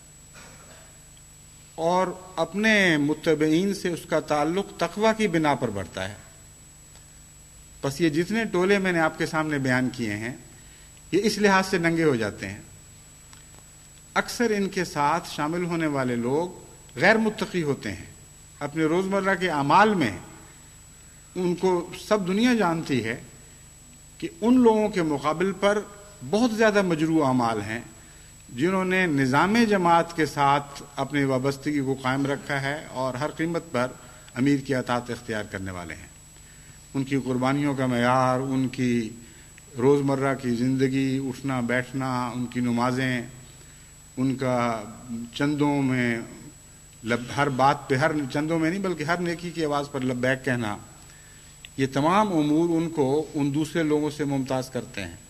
A: اور اپنے متبعین سے اس کا تعلق تقوی کی بنا پر بڑھتا ہے۔ بس یہ جتنے ٹولے میں نے آپ کے سامنے بیان کیے ہیں، یہ اس لحاظ سے ننگے ہو جاتے ہیں۔ اکثر ان کے ساتھ شامل ہونے والے لوگ غیر متقی ہوتے ہیں، اپنے روزمرہ کے اعمال میں ان کو سب دنیا جانتی ہے کہ ان لوگوں کے مقابل پر بہت زیادہ مجروح اعمال ہیں جنہوں نے نظام جماعت کے ساتھ اپنی وابستگی کو قائم رکھا ہے اور ہر قیمت پر امیر کی اطاعت اختیار کرنے والے ہیں۔ ان کی قربانیوں کا معیار، ان کی روزمرہ کی زندگی، اٹھنا بیٹھنا، ان کی نمازیں، ان کا چندوں میں لب ہر بات پہ، ہر چندوں میں نہیں بلکہ ہر نیکی کی آواز پر لبیک کہنا، یہ تمام امور ان کو ان دوسرے لوگوں سے ممتاز کرتے ہیں۔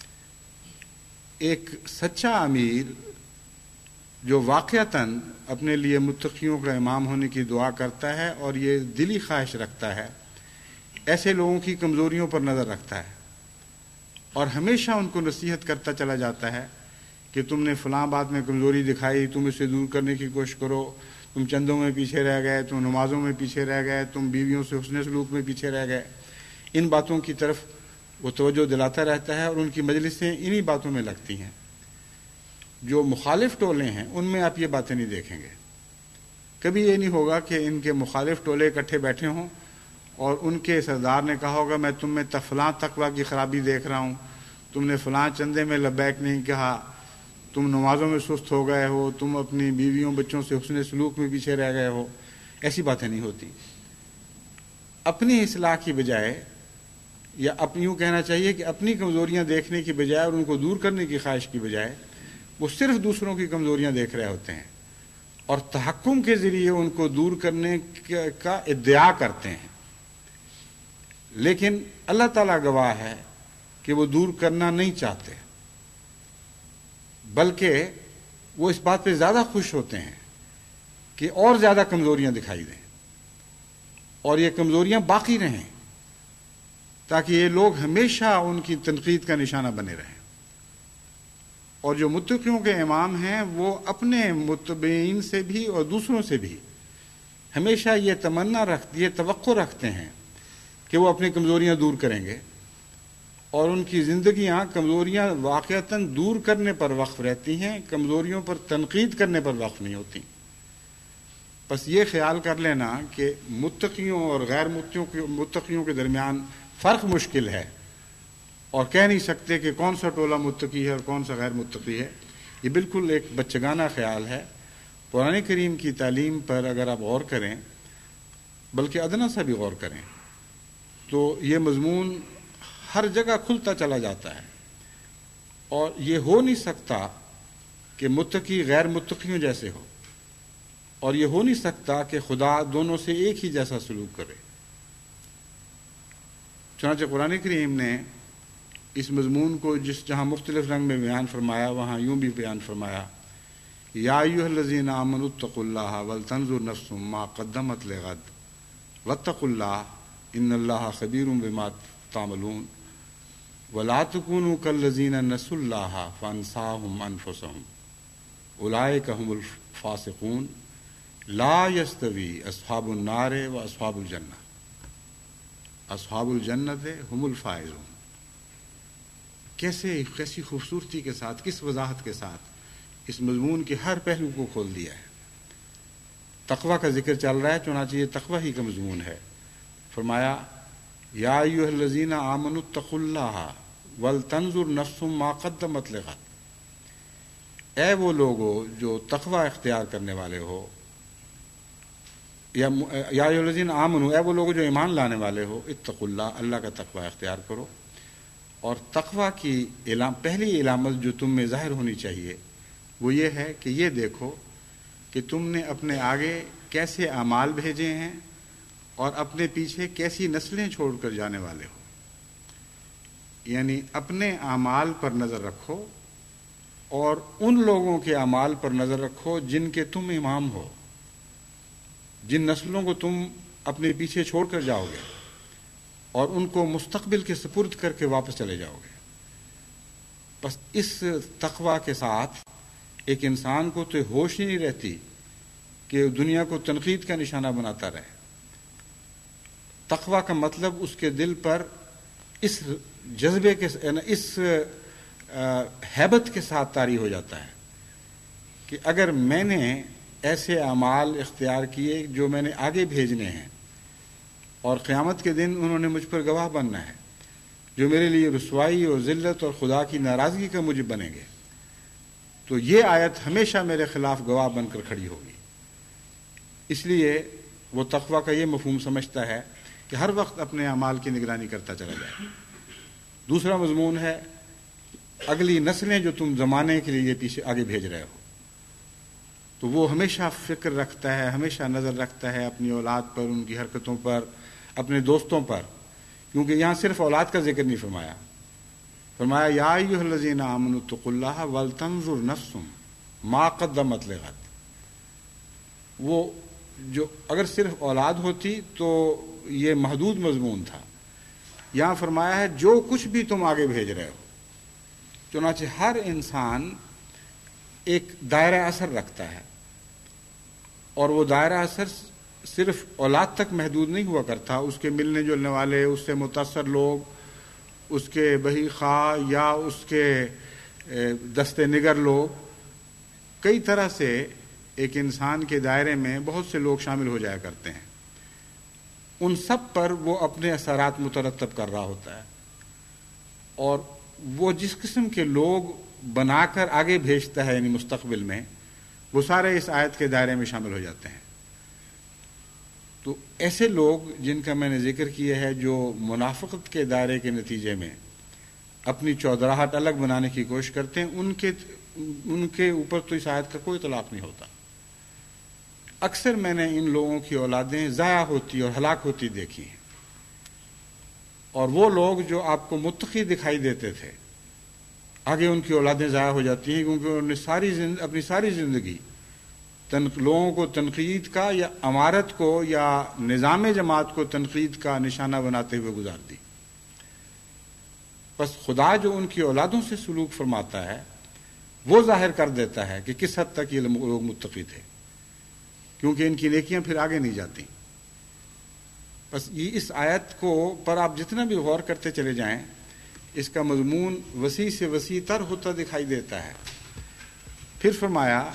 A: ایک سچا امیر جو واقعتاً اپنے لیے متقیوں کا امام ہونے کی دعا کرتا ہے اور یہ دلی خواہش رکھتا ہے، ایسے لوگوں کی کمزوریوں پر نظر رکھتا ہے اور ہمیشہ ان کو نصیحت کرتا چلا جاتا ہے کہ تم نے فلاں بات میں کمزوری دکھائی، تم اسے دور کرنے کی کوشش کرو، تم چندوں میں پیچھے رہ گئے، تم نمازوں میں پیچھے رہ گئے، تم بیویوں سے حسن سلوک میں پیچھے رہ گئے۔ ان باتوں کی طرف وہ توجہ دلاتا رہتا ہے اور ان کی مجلسیں انہی باتوں میں لگتی ہیں۔ جو مخالف ٹولے ہیں ان میں آپ یہ باتیں نہیں دیکھیں گے۔ کبھی یہ نہیں ہوگا کہ ان کے مخالف ٹولے اکٹھے بیٹھے ہوں اور ان کے سردار نے کہا ہوگا میں تم میں فلاں تقویٰ کی خرابی دیکھ رہا ہوں، تم نے فلاں چندے میں لبیک نہیں کہا، تم نمازوں میں سست ہو گئے ہو، تم اپنی بیویوں بچوں سے حسن سلوک میں پیچھے رہ گئے ہو۔ ایسی باتیں نہیں ہوتی۔ اپنی اصلاح کی بجائے، یا اپنی یوں کہنا چاہیے کہ اپنی کمزوریاں دیکھنے کی بجائے اور ان کو دور کرنے کی خواہش کی بجائے، وہ صرف دوسروں کی کمزوریاں دیکھ رہے ہوتے ہیں اور تحکم کے ذریعے ان کو دور کرنے کا ادعا کرتے ہیں۔ لیکن اللہ تعالیٰ گواہ ہے کہ وہ دور کرنا نہیں چاہتے، بلکہ وہ اس بات پہ زیادہ خوش ہوتے ہیں کہ اور زیادہ کمزوریاں دکھائی دیں اور یہ کمزوریاں باقی رہیں، تاکہ یہ لوگ ہمیشہ ان کی تنقید کا نشانہ بنے رہیں۔ اور جو متقیوں کے امام ہیں وہ اپنے متبعین سے بھی اور دوسروں سے بھی ہمیشہ یہ تمنا رکھتے یہ توقع رکھتے ہیں کہ وہ اپنی کمزوریاں دور کریں گے، اور ان کی زندگیاں کمزوریاں واقعتاً دور کرنے پر وقف رہتی ہیں، کمزوریوں پر تنقید کرنے پر وقف نہیں ہوتی۔ بس یہ خیال کر لینا کہ متقیوں اور غیر متقیوں کے درمیان فرق مشکل ہے اور کہہ نہیں سکتے کہ کون سا ٹولہ متقی ہے اور کون سا غیر متقی ہے، یہ بالکل ایک بچگانہ خیال ہے۔ قرآن کریم کی تعلیم پر اگر آپ غور کریں، بلکہ ادنا سا بھی غور کریں، تو یہ مضمون ہر جگہ کھلتا چلا جاتا ہے، اور یہ ہو نہیں سکتا کہ متقی غیر متقیوں جیسے ہو، اور یہ ہو نہیں سکتا کہ خدا دونوں سے ایک ہی جیسا سلوک کرے۔ چنانچہ قرآن کریم نے اس مضمون کو جس جہاں مختلف رنگ میں بیان فرمایا، وہاں یوں بھی بیان فرمایا، یا ایھا الذین آمنوا اتقوا اللہ ولتنظر نفس ما قدمت لغد واتقوا اللہ ان اللہ خبیر بما تعملون ولا تکونوا کالذین نسوا اللہ فانساہم انفسہم اولئک ھم الفاسقون لا یستوی اصحاب النار و اصحاب الجنہ اصحاب الجنت ھم الفائزون۔ کیسے کیسی خوبصورتی کے ساتھ، کس وضاحت کے ساتھ اس مضمون کے ہر پہلو کو کھول دیا ہے۔ تقوی کا ذکر چل رہا ہے، چنانچہ یہ تقوی ہی کا مضمون ہے۔ فرمایا یا ایھا الذین آمنوا اتقوا اللہ ولتنظر نفس ما قدمت لغد، اے وہ لوگو جو تقوی اختیار کرنے والے ہو، یا یا ایھا الذین آمنوا، اے وہ لوگو جو ایمان لانے والے ہو، اتقوا اللہ، اللہ کا تقوی اختیار کرو۔ اور تقوی کی علام پہلی علامت جو تم میں ظاہر ہونی چاہیے وہ یہ ہے کہ یہ دیکھو کہ تم نے اپنے آگے کیسے اعمال بھیجے ہیں اور اپنے پیچھے کیسی نسلیں چھوڑ کر جانے والے ہو۔ یعنی اپنے اعمال پر نظر رکھو اور ان لوگوں کے اعمال پر نظر رکھو جن کے تم امام ہو، جن نسلوں کو تم اپنے پیچھے چھوڑ کر جاؤ گے اور ان کو مستقبل کے سپرد کر کے واپس چلے جاؤ گے۔ بس اس تقوی کے ساتھ ایک انسان کو تو ہوش ہی نہیں رہتی کہ دنیا کو تنقید کا نشانہ بناتا رہے۔ تقوی کا مطلب اس کے دل پر اس جذبے کے اس ہیبت کے ساتھ طاری ہو جاتا ہے کہ اگر میں نے ایسے اعمال اختیار کیے جو میں نے آگے بھیجنے ہیں اور قیامت کے دن انہوں نے مجھ پر گواہ بننا ہے، جو میرے لیے رسوائی اور ذلت اور خدا کی ناراضگی کا موجب بنیں گے، تو یہ آیت ہمیشہ میرے خلاف گواہ بن کر کھڑی ہوگی۔ اس لیے وہ تقوی کا یہ مفہوم سمجھتا ہے کہ ہر وقت اپنے اعمال کی نگرانی کرتا چلا جائے۔ دوسرا مضمون ہے اگلی نسلیں جو تم زمانے کے لیے پیچھے آگے بھیج رہے ہو، تو وہ ہمیشہ فکر رکھتا ہے، ہمیشہ نظر رکھتا ہے اپنی اولاد پر، ان کی حرکتوں پر، اپنے دوستوں پر، کیونکہ یہاں صرف اولاد کا ذکر نہیں فرمایا، فرمایا یا ایھا الذین آمنوا اتقوا اللہ ولتنظر نفس ما قدمت لغد۔ وہ جو اگر صرف اولاد ہوتی تو یہ محدود مضمون تھا، یہاں فرمایا ہے جو کچھ بھی تم آگے بھیج رہے ہو۔ چنانچہ ہر انسان ایک دائرہ اثر رکھتا ہے، اور وہ دائرہ اثر صرف اولاد تک محدود نہیں ہوا کرتا، اس کے ملنے جلنے والے، اس سے متاثر لوگ، اس کے بہی خواہ یا اس کے دست نگر لوگ، کئی طرح سے ایک انسان کے دائرے میں بہت سے لوگ شامل ہو جایا کرتے ہیں۔ ان سب پر وہ اپنے اثرات مترتب کر رہا ہوتا ہے، اور وہ جس قسم کے لوگ بنا کر آگے بھیجتا ہے یعنی مستقبل میں، وہ سارے اس آیت کے دائرے میں شامل ہو جاتے ہیں۔ تو ایسے لوگ جن کا میں نے ذکر کیا ہے، جو منافقت کے دائرے کے نتیجے میں اپنی چودراہٹ الگ بنانے کی کوشش کرتے ہیں، ان کے ان کے اوپر تو اس آیت کا کوئی اطلاق نہیں ہوتا۔ اکثر میں نے ان لوگوں کی اولادیں ضائع ہوتی اور ہلاک ہوتی دیکھی ہیں، اور وہ لوگ جو آپ کو متقی دکھائی دیتے تھے، آگے ان کی اولادیں ضائع ہو جاتی ہیں، کیونکہ انہوں نے ساری زند... اپنی ساری زندگی تن... لوگوں کو تنقید کا یا امارت کو یا نظام جماعت کو تنقید کا نشانہ بناتے ہوئے گزار دی۔ بس خدا جو ان کی اولادوں سے سلوک فرماتا ہے وہ ظاہر کر دیتا ہے کہ کس حد تک یہ لوگ متقی تھے، کیونکہ ان کی نیکیاں پھر آگے نہیں جاتی۔ بس یہ اس آیت کو پر آپ جتنا بھی غور کرتے چلے جائیں، اس کا مضمون وسیع سے وسیع تر ہوتا دکھائی دیتا ہے۔ پھر فرمایا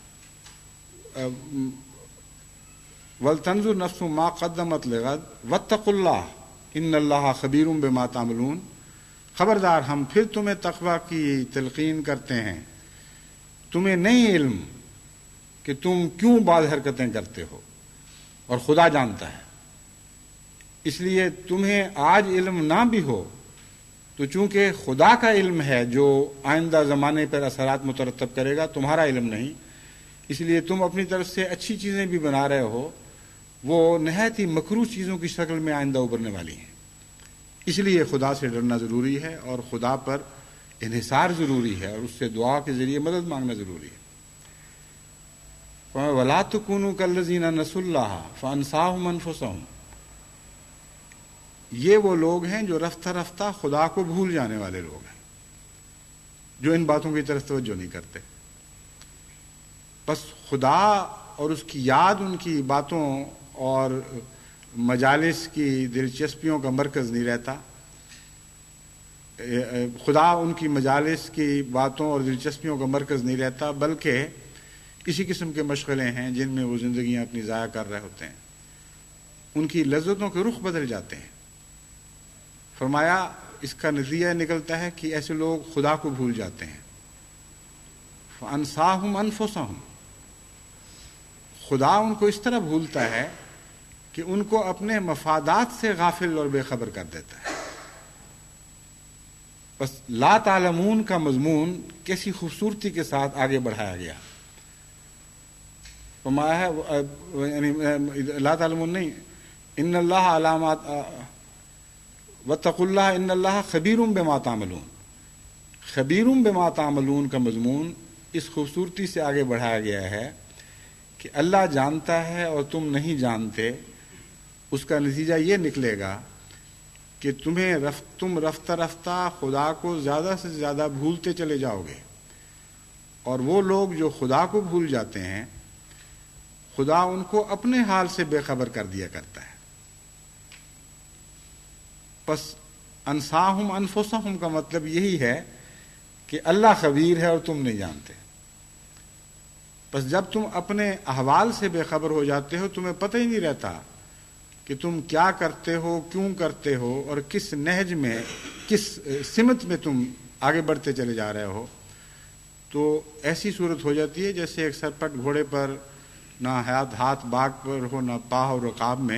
A: وَلْتَنْظُرْ نَفْسٌ مَا قَدَّمَتْ لِغَدٍ وَاتَّقُوا اللَّهَ إِنَّ اللَّهَ خَبِيرٌ بِمَا تَعْمَلُونَ۔ خبردار، ہم پھر تمہیں تقوی کی تلقین کرتے ہیں، تمہیں نہیں علم کہ تم کیوں بعض حرکتیں کرتے ہو، اور خدا جانتا ہے۔ اس لیے تمہیں آج علم نہ بھی ہو تو چونکہ خدا کا علم ہے جو آئندہ زمانے پر اثرات مترتب کرے گا، تمہارا علم نہیں، اس لیے تم اپنی طرف سے اچھی چیزیں بھی بنا رہے ہو، وہ نہایت ہی مکروہ چیزوں کی شکل میں آئندہ ابھرنے والی ہیں۔ اس لیے خدا سے ڈرنا ضروری ہے، اور خدا پر انحصار ضروری ہے، اور اس سے دعا کے ذریعے مدد مانگنا ضروری ہے۔ وَلَا تَكُونُوا كَالَّذِينَ نَسُوا اللَّهَ فَأَنسَاهُمْ أَنفُسَهُمْ۔ یہ وہ لوگ ہیں جو رفتہ رفتہ خدا کو بھول جانے والے لوگ ہیں، جو ان باتوں کی طرف توجہ نہیں کرتے۔ بس خدا اور اس کی یاد ان کی باتوں اور مجالس کی دلچسپیوں کا مرکز نہیں رہتا، خدا ان کی مجالس کی باتوں اور دلچسپیوں کا مرکز نہیں رہتا، بلکہ کسی قسم کے مشغلے ہیں جن میں وہ زندگیاں اپنی ضائع کر رہے ہوتے ہیں، ان کی لذتوں کے رخ بدل جاتے ہیں۔ فرمایا اس کا نتیجہ نکلتا ہے کہ ایسے لوگ خدا کو بھول جاتے ہیں۔ فَأَنْسَاهُمْ أَنفُسَهُمْ، خدا ان کو اس طرح بھولتا ہے کہ ان کو اپنے مفادات سے غافل اور بے خبر کر دیتا ہے۔ بس لا تعلمون کا مضمون کیسی خوبصورتی کے ساتھ آگے بڑھایا گیا۔ فرمایا ہے یعنی لا تعلمون نہیں، ان اللہ علامات واتقوا اللہ ان اللہ خبیر بما تعملون، خبیر بما تعملون کا مضمون اس خوبصورتی سے آگے بڑھایا گیا ہے کہ اللہ جانتا ہے اور تم نہیں جانتے۔ اس کا نتیجہ یہ نکلے گا کہ تمہیں رفت تم رفتہ رفتہ خدا کو زیادہ سے زیادہ بھولتے چلے جاؤ گے، اور وہ لوگ جو خدا کو بھول جاتے ہیں خدا ان کو اپنے حال سے بے خبر کر دیا کرتا ہے۔ پس انساہم انفسہم کا مطلب یہی ہے کہ اللہ خبیر ہے اور تم نہیں جانتے۔ بس جب تم اپنے احوال سے بے خبر ہو جاتے ہو، تمہیں پتہ ہی نہیں رہتا کہ تم کیا کرتے ہو، کیوں کرتے ہو، اور کس نہج میں، کس سمت میں تم آگے بڑھتے چلے جا رہے ہو، تو ایسی صورت ہو جاتی ہے جیسے ایک سرپٹ گھوڑے پر نہ ہاتھ ہاتھ باغ پر ہو، نہ پاہ و رکاب میں،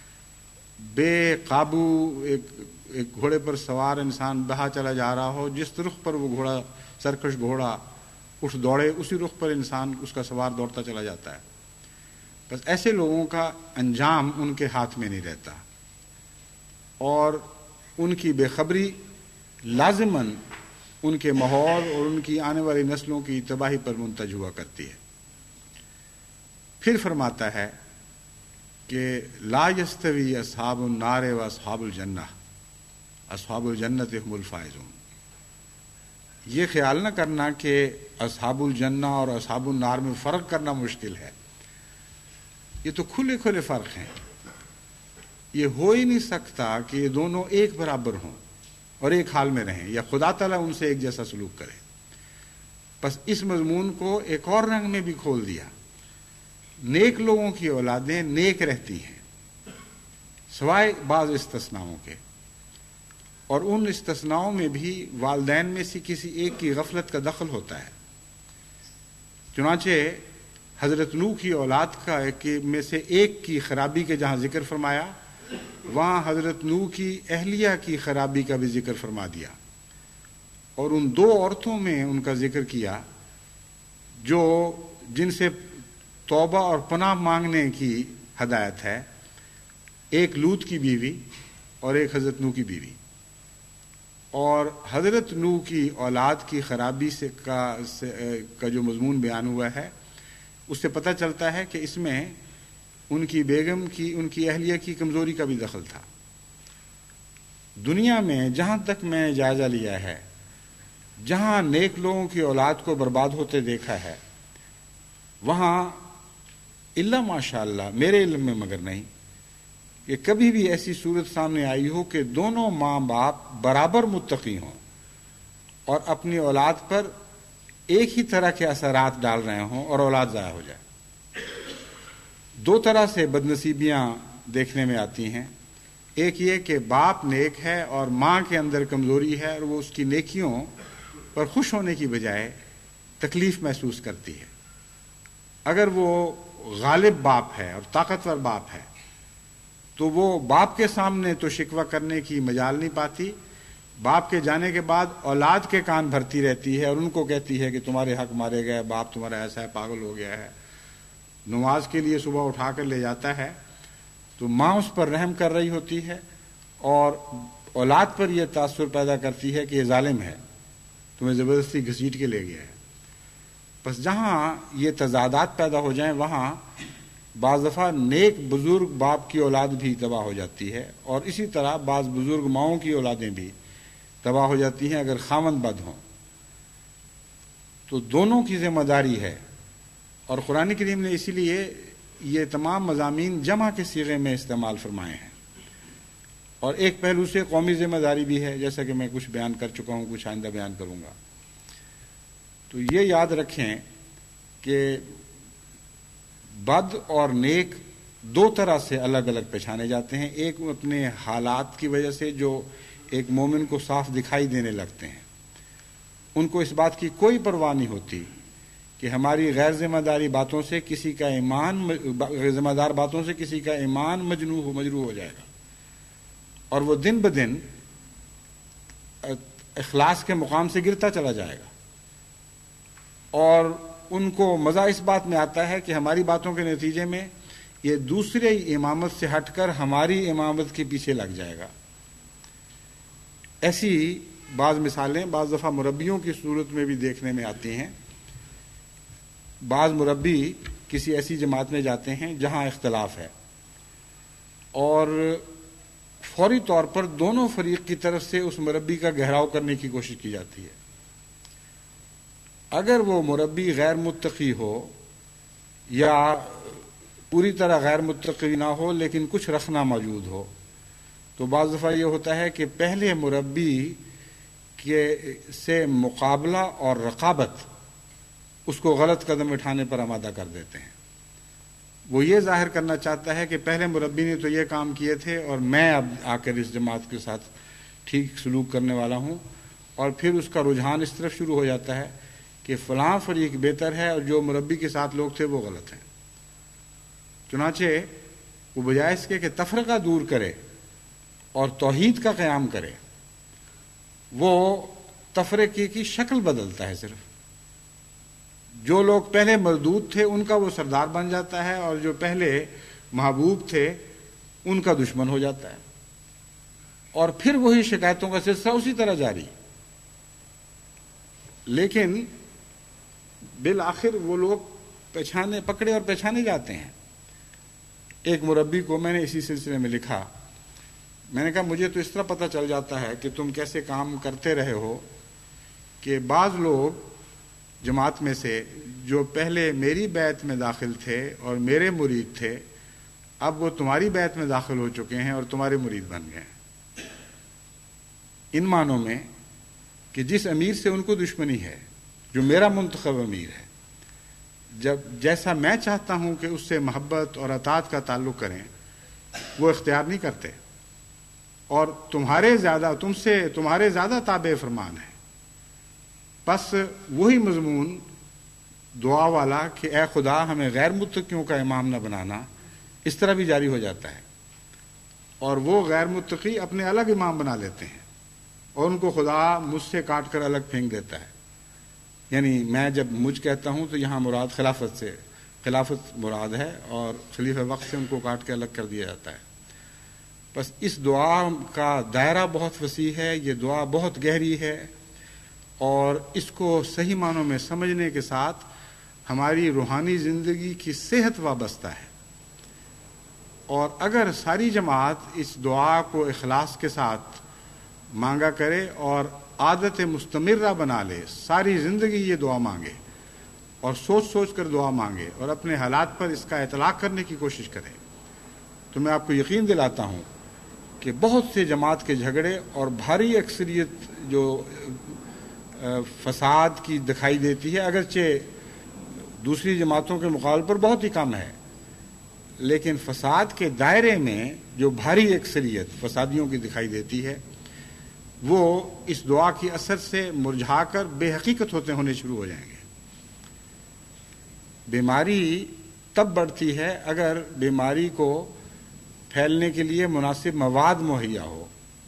A: بے قابو ایک ایک گھوڑے پر سوار انسان بہا چلا جا رہا ہو، جس رخ پر وہ گھوڑا سرکش گھوڑا اٹھ دوڑے اسی رخ پر انسان اس کا سوار دوڑتا چلا جاتا ہے۔ بس ایسے لوگوں کا انجام ان کے ہاتھ میں نہیں رہتا، اور ان کی بے خبری لازماً ان کے ماحول اور ان کی آنے والی نسلوں کی تباہی پر منتج ہوا کرتی ہے۔ پھر فرماتا ہے کہ لا یستوی اصحاب النار و اصحاب الجنہ اصحاب الجنت هم الفائزون۔ یہ خیال نہ کرنا کہ اصحاب الجنہ اور اصحاب النار میں فرق کرنا مشکل ہے، یہ تو کھلے کھلے فرق ہیں۔ یہ ہو ہی نہیں سکتا کہ یہ دونوں ایک برابر ہوں اور ایک حال میں رہیں، یا خدا تعالیٰ ان سے ایک جیسا سلوک کرے۔ بس اس مضمون کو ایک اور رنگ میں بھی کھول دیا۔ نیک لوگوں کی اولادیں نیک رہتی ہیں سوائے بعض استثناؤں کے، اور ان استثناؤں میں بھی والدین میں سے کسی ایک کی غفلت کا دخل ہوتا ہے۔ چنانچہ حضرت نوح کی اولاد کا میں سے ایک کی خرابی کے جہاں ذکر فرمایا، وہاں حضرت نوح کی اہلیہ کی خرابی کا بھی ذکر فرما دیا، اور ان دو عورتوں میں ان کا ذکر کیا جو جن سے توبہ اور پناہ مانگنے کی ہدایت ہے، ایک لوط کی بیوی اور ایک حضرت نوح کی بیوی۔ اور حضرت نوح کی اولاد کی خرابی سے کا, سے کا جو مضمون بیان ہوا ہے، اس سے پتہ چلتا ہے کہ اس میں ان کی بیگم کی ان کی اہلیہ کی کمزوری کا بھی دخل تھا۔ دنیا میں جہاں تک میں نے جائزہ لیا ہے، جہاں نیک لوگوں کی اولاد کو برباد ہوتے دیکھا ہے، وہاں الا ماشاء اللہ میرے علم میں مگر نہیں کہ کبھی بھی ایسی صورت سامنے آئی ہو کہ دونوں ماں باپ برابر متقی ہوں اور اپنی اولاد پر ایک ہی طرح کے اثرات ڈال رہے ہوں اور اولاد ضائع ہو جائے۔ دو طرح سے بدنصیبیاں دیکھنے میں آتی ہیں، ایک یہ کہ باپ نیک ہے اور ماں کے اندر کمزوری ہے اور وہ اس کی نیکیوں پر خوش ہونے کی بجائے تکلیف محسوس کرتی ہے۔ اگر وہ غالب باپ ہے اور طاقتور باپ ہے تو وہ باپ کے سامنے تو شکوہ کرنے کی مجال نہیں پاتی، باپ کے جانے کے بعد اولاد کے کان بھرتی رہتی ہے اور ان کو کہتی ہے کہ تمہارے حق مارے گئے، باپ تمہارا ایسا ہے، پاگل ہو گیا ہے۔ نماز کے لیے صبح اٹھا کر لے جاتا ہے تو ماں اس پر رحم کر رہی ہوتی ہے اور اولاد پر یہ تاثر پیدا کرتی ہے کہ یہ ظالم ہے، تمہیں زبردستی گھسیٹ کے لے گیا ہے۔ بس جہاں یہ تضادات پیدا ہو جائیں وہاں بعض دفعہ نیک بزرگ باپ کی اولاد بھی تباہ ہو جاتی ہے، اور اسی طرح بعض بزرگ ماؤں کی اولادیں بھی تباہ ہو جاتی ہیں اگر خاوند بد ہوں۔ تو دونوں کی ذمہ داری ہے، اور قرآن کریم نے اسی لیے یہ تمام مضامین جمع کے صیغے میں استعمال فرمائے ہیں۔ اور ایک پہلو سے قومی ذمہ داری بھی ہے، جیسا کہ میں کچھ بیان کر چکا ہوں، کچھ آئندہ بیان کروں گا۔ تو یہ یاد رکھیں کہ بد اور نیک دو طرح سے الگ الگ پہچانے جاتے ہیں۔ ایک اپنے حالات کی وجہ سے جو ایک مومن کو صاف دکھائی دینے لگتے ہیں، ان کو اس بات کی کوئی پرواہ نہیں ہوتی کہ ہماری غیر ذمہ داری باتوں سے کسی کا ایمان غیر ذمہ دار باتوں سے کسی کا ایمان مجروح ہو مجروح ہو جائے گا، اور وہ دن بدن اخلاص کے مقام سے گرتا چلا جائے گا، اور ان کو مزہ اس بات میں آتا ہے کہ ہماری باتوں کے نتیجے میں یہ دوسرے امامت سے ہٹ کر ہماری امامت کے پیچھے لگ جائے گا۔ ایسی بعض مثالیں بعض دفعہ مربیوں کی صورت میں بھی دیکھنے میں آتی ہیں۔ بعض مربی کسی ایسی جماعت میں جاتے ہیں جہاں اختلاف ہے، اور فوری طور پر دونوں فریق کی طرف سے اس مربی کا گہراؤ کرنے کی کوشش کی جاتی ہے۔ اگر وہ مربی غیر متقی ہو یا پوری طرح غیر متقی نہ ہو لیکن کچھ رخنا موجود ہو، تو بعض دفعہ یہ ہوتا ہے کہ پہلے مربی کے سے مقابلہ اور رقابت اس کو غلط قدم اٹھانے پر آمادہ کر دیتے ہیں۔ وہ یہ ظاہر کرنا چاہتا ہے کہ پہلے مربی نے تو یہ کام کیے تھے اور میں اب آ کر اس جماعت کے ساتھ ٹھیک سلوک کرنے والا ہوں، اور پھر اس کا رجحان اس طرف شروع ہو جاتا ہے کہ فلاں فریق بہتر ہے اور جو مربی کے ساتھ لوگ تھے وہ غلط ہیں۔ چنانچہ وہ بجائے اس کے کہ تفرقہ دور کرے اور توحید کا قیام کرے، وہ تفرقے کی شکل بدلتا ہے۔ صرف جو لوگ پہلے مردود تھے ان کا وہ سردار بن جاتا ہے، اور جو پہلے محبوب تھے ان کا دشمن ہو جاتا ہے، اور پھر وہی شکایتوں کا سلسلہ اسی طرح جاری۔ لیکن بالآخر وہ لوگ پہچانے پکڑے اور پہچانے جاتے ہیں۔ ایک مربی کو میں نے اسی سلسلے میں لکھا، میں نے کہا مجھے تو اس طرح پتہ چل جاتا ہے کہ تم کیسے کام کرتے رہے ہو کہ بعض لوگ جماعت میں سے جو پہلے میری بیعت میں داخل تھے اور میرے مرید تھے، اب وہ تمہاری بیعت میں داخل ہو چکے ہیں اور تمہارے مرید بن گئے ہیں۔ ان معنوں میں کہ جس امیر سے ان کو دشمنی ہے، جو میرا منتخب امیر ہے، جب جیسا میں چاہتا ہوں کہ اس سے محبت اور اطاعت کا تعلق کریں، وہ اختیار نہیں کرتے، اور تمہارے زیادہ تم سے تمہارے زیادہ تابع فرمان ہے۔ بس وہی مضمون دعا والا کہ اے خدا ہمیں غیر متقیوں کا امام نہ بنانا، اس طرح بھی جاری ہو جاتا ہے، اور وہ غیر متقی اپنے الگ امام بنا لیتے ہیں، اور ان کو خدا مجھ سے کاٹ کر الگ پھینک دیتا ہے۔ یعنی میں جب مجھ کہتا ہوں تو یہاں مراد خلافت سے خلافت مراد ہے، اور خلیفہ وقت سے ان کو کاٹ کے الگ کر دیا جاتا ہے۔ بس اس دعا کا دائرہ بہت وسیع ہے، یہ دعا بہت گہری ہے، اور اس کو صحیح معنوں میں سمجھنے کے ساتھ ہماری روحانی زندگی کی صحت وابستہ ہے۔ اور اگر ساری جماعت اس دعا کو اخلاص کے ساتھ مانگا کرے اور عادت مستمرہ بنا لے، ساری زندگی یہ دعا مانگے اور سوچ سوچ کر دعا مانگے اور اپنے حالات پر اس کا اطلاق کرنے کی کوشش کرے، تو میں آپ کو یقین دلاتا ہوں کہ بہت سے جماعت کے جھگڑے اور بھاری اکثریت جو فساد کی دکھائی دیتی ہے، اگرچہ دوسری جماعتوں کے مقابلے پر بہت ہی کم ہے، لیکن فساد کے دائرے میں جو بھاری اکثریت فسادیوں کی دکھائی دیتی ہے، وہ اس دعا کی اثر سے مرجھا کر بے حقیقت ہوتے ہونے شروع ہو جائیں گے۔ بیماری تب بڑھتی ہے اگر بیماری کو پھیلنے کے لیے مناسب مواد مہیا ہو۔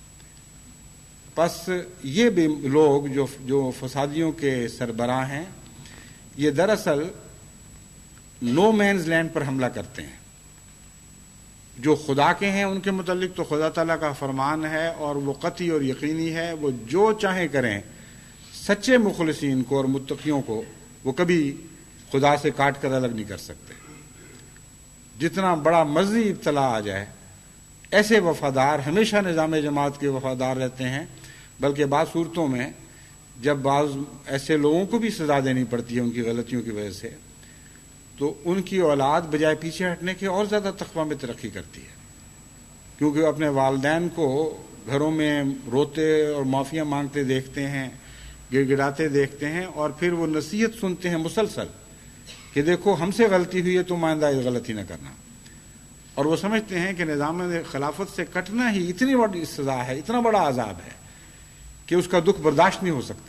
A: پس یہ بھی لوگ جو جو فسادیوں کے سربراہ ہیں، یہ دراصل نو مینز لینڈ پر حملہ کرتے ہیں۔ جو خدا کے ہیں ان کے متعلق تو خدا تعالیٰ کا فرمان ہے، اور وہ قطعی اور یقینی ہے، وہ جو چاہیں کریں، سچے مخلصین کو اور متقیوں کو وہ کبھی خدا سے کاٹ کر الگ نہیں کر سکتے۔ جتنا بڑا مرضی ابتلا آ جائے، ایسے وفادار ہمیشہ نظام جماعت کے وفادار رہتے ہیں، بلکہ بعض صورتوں میں جب بعض ایسے لوگوں کو بھی سزا دینی پڑتی ہے ان کی غلطیوں کی وجہ سے، تو ان کی اولاد بجائے پیچھے ہٹنے کے اور زیادہ تقویٰ میں ترقی کرتی ہے۔ کیونکہ اپنے والدین کو گھروں میں روتے اور معافیاں مانگتے دیکھتے ہیں، گڑ گڑاتے دیکھتے ہیں، اور پھر وہ نصیحت سنتے ہیں مسلسل کہ دیکھو ہم سے غلطی ہوئی ہے، تم آئندہ یہ غلطی نہ کرنا، اور وہ سمجھتے ہیں کہ نظام خلافت سے کٹنا ہی اتنی بڑی سزا ہے، اتنا بڑا عذاب ہے کہ اس کا دکھ برداشت نہیں ہو سکتا.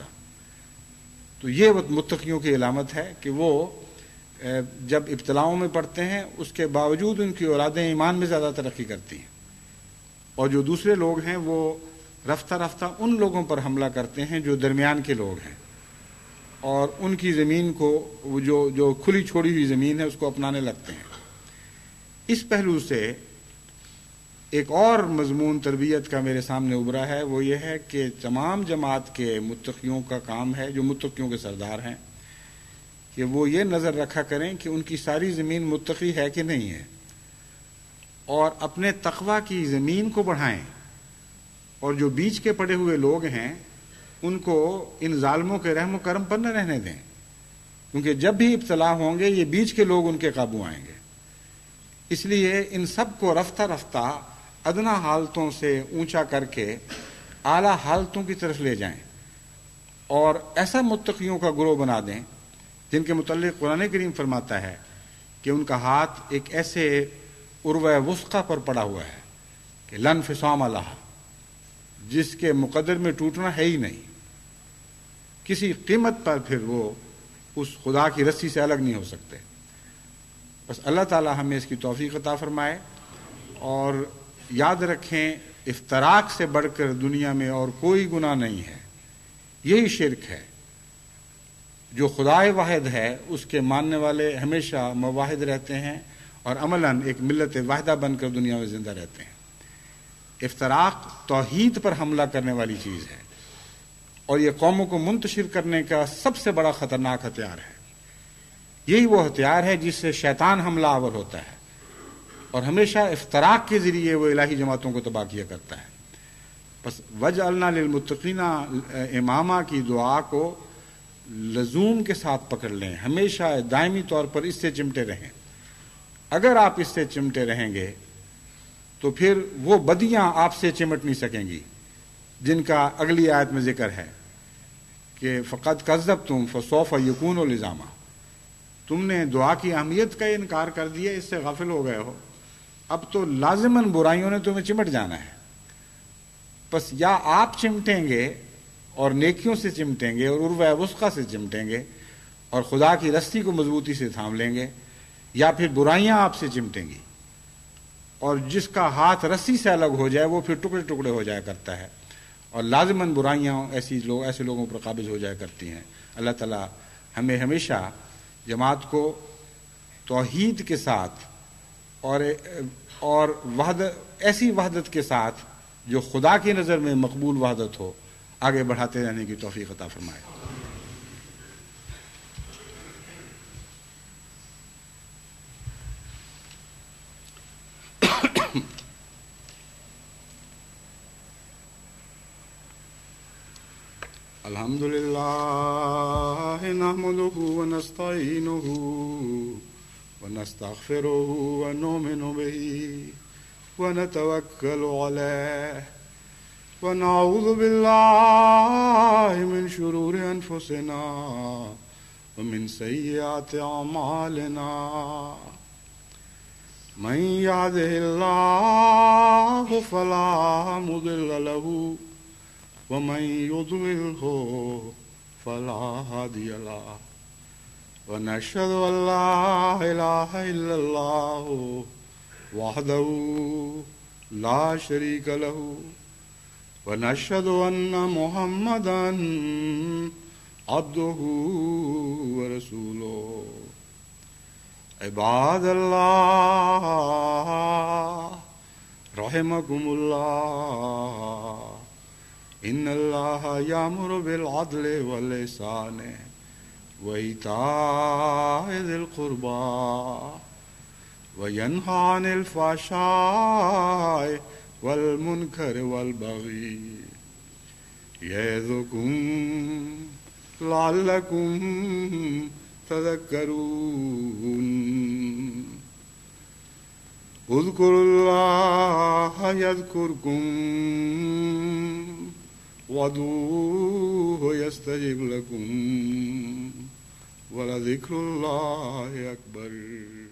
A: تو یہ متقیوں کی علامت ہے کہ وہ جب ابتلاؤں میں پڑتے ہیں اس کے باوجود ان کی اولادیں ایمان میں زیادہ ترقی کرتی ہیں، اور جو دوسرے لوگ ہیں وہ رفتہ رفتہ ان لوگوں پر حملہ کرتے ہیں جو درمیان کے لوگ ہیں، اور ان کی زمین کو جو جو کھلی چھوڑی ہوئی زمین ہے اس کو اپنانے لگتے ہیں. اس پہلو سے ایک اور مضمون تربیت کا میرے سامنے ابھرا ہے، وہ یہ ہے کہ تمام جماعت کے متقیوں کا کام ہے، جو متقیوں کے سردار ہیں، کہ وہ یہ نظر رکھا کریں کہ ان کی ساری زمین متقی ہے کہ نہیں ہے، اور اپنے تقوی کی زمین کو بڑھائیں، اور جو بیچ کے پڑے ہوئے لوگ ہیں ان کو ان ظالموں کے رحم و کرم پر نہ رہنے دیں، کیونکہ جب بھی ابتلا ہوں گے یہ بیچ کے لوگ ان کے قابو آئیں گے. اس لیے ان سب کو رفتہ رفتہ ادنا حالتوں سے اونچا کر کے اعلیٰ حالتوں کی طرف لے جائیں، اور ایسا متقیوں کا گروہ بنا دیں جن کے متعلق قرآن کریم فرماتا ہے کہ ان کا ہاتھ ایک ایسے عروہ وثقی پر پڑا ہوا ہے کہ لن فصام لہا، جس کے مقدر میں ٹوٹنا ہے ہی نہیں، کسی قیمت پر پھر وہ اس خدا کی رسی سے الگ نہیں ہو سکتے. بس اللہ تعالی ہمیں اس کی توفیق عطا فرمائے، اور یاد رکھیں افتراق سے بڑھ کر دنیا میں اور کوئی گناہ نہیں ہے. یہی شرک ہے. جو خدائے واحد ہے اس کے ماننے والے ہمیشہ مواحد رہتے ہیں اور عملاً ایک ملت واحدہ بن کر دنیا میں زندہ رہتے ہیں. افتراق توحید پر حملہ کرنے والی چیز ہے، اور یہ قوموں کو منتشر کرنے کا سب سے بڑا خطرناک ہتھیار ہے. یہی وہ ہتھیار ہے جس سے شیطان حملہ آور ہوتا ہے، اور ہمیشہ افتراق کے ذریعے وہ الہی جماعتوں کو تباہ کیا کرتا ہے. بس وجعلنا للمتقین اماما کی دعا کو لزوم کے ساتھ پکڑ لیں، ہمیشہ دائمی طور پر اس سے چمٹے رہیں. اگر آپ اس سے چمٹے رہیں گے تو پھر وہ بدیاں آپ سے چمٹ نہیں سکیں گی جن کا اگلی آیت میں ذکر ہے کہ فقط کذبتم فسوف یکون لزاما. تم نے دعا کی اہمیت کا انکار کر دیا، اس سے غافل ہو گئے ہو، اب تو لازماً برائیوں نے تمہیں چمٹ جانا ہے. بس یا آپ چمٹیں گے اور نیکیوں سے چمٹیں گے اور عروہ وثقی سے چمٹیں گے اور خدا کی رسی کو مضبوطی سے تھام لیں گے، یا پھر برائیاں آپ سے چمٹیں گی، اور جس کا ہاتھ رسی سے الگ ہو جائے وہ پھر ٹکڑے ٹکڑے ہو جایا کرتا ہے، اور لازماً برائیاں ایسی لوگ ایسے لوگوں پر قابض ہو جایا کرتی ہیں. اللہ تعالیٰ ہمیں ہمیشہ جماعت کو توحید کے ساتھ اور اور وحدت، ایسی وحدت کے ساتھ جو خدا کی نظر میں مقبول وحدت ہو، آگے بڑھاتے رہنے کی توفیق عطا فرمائے. الحمد للہ نحمده ونستعینه ونستغفره ونؤمن به ونتوکل علیہ ونعوذ باللہ من شرور انفسنا ومن سیئات اعمالنا من یهده اللہ فلا مضل له ومن يضلله فلا هادي له ونشهد أن لا إله إلا الله وحده لا شريك له ونشهد أن محمدا عبده ورسوله. عباد الله رحمكم الله، ان اللہ یامر بالعدل والإحسان وإیتاء ذی القربى وینہی عن الفحشاء والمنکر والبغی یعظکم لعلکم تذکرون. اذکروا اللہ یذکرکم وادعوہ یستجب لکم ولذکر اللہ اکبر.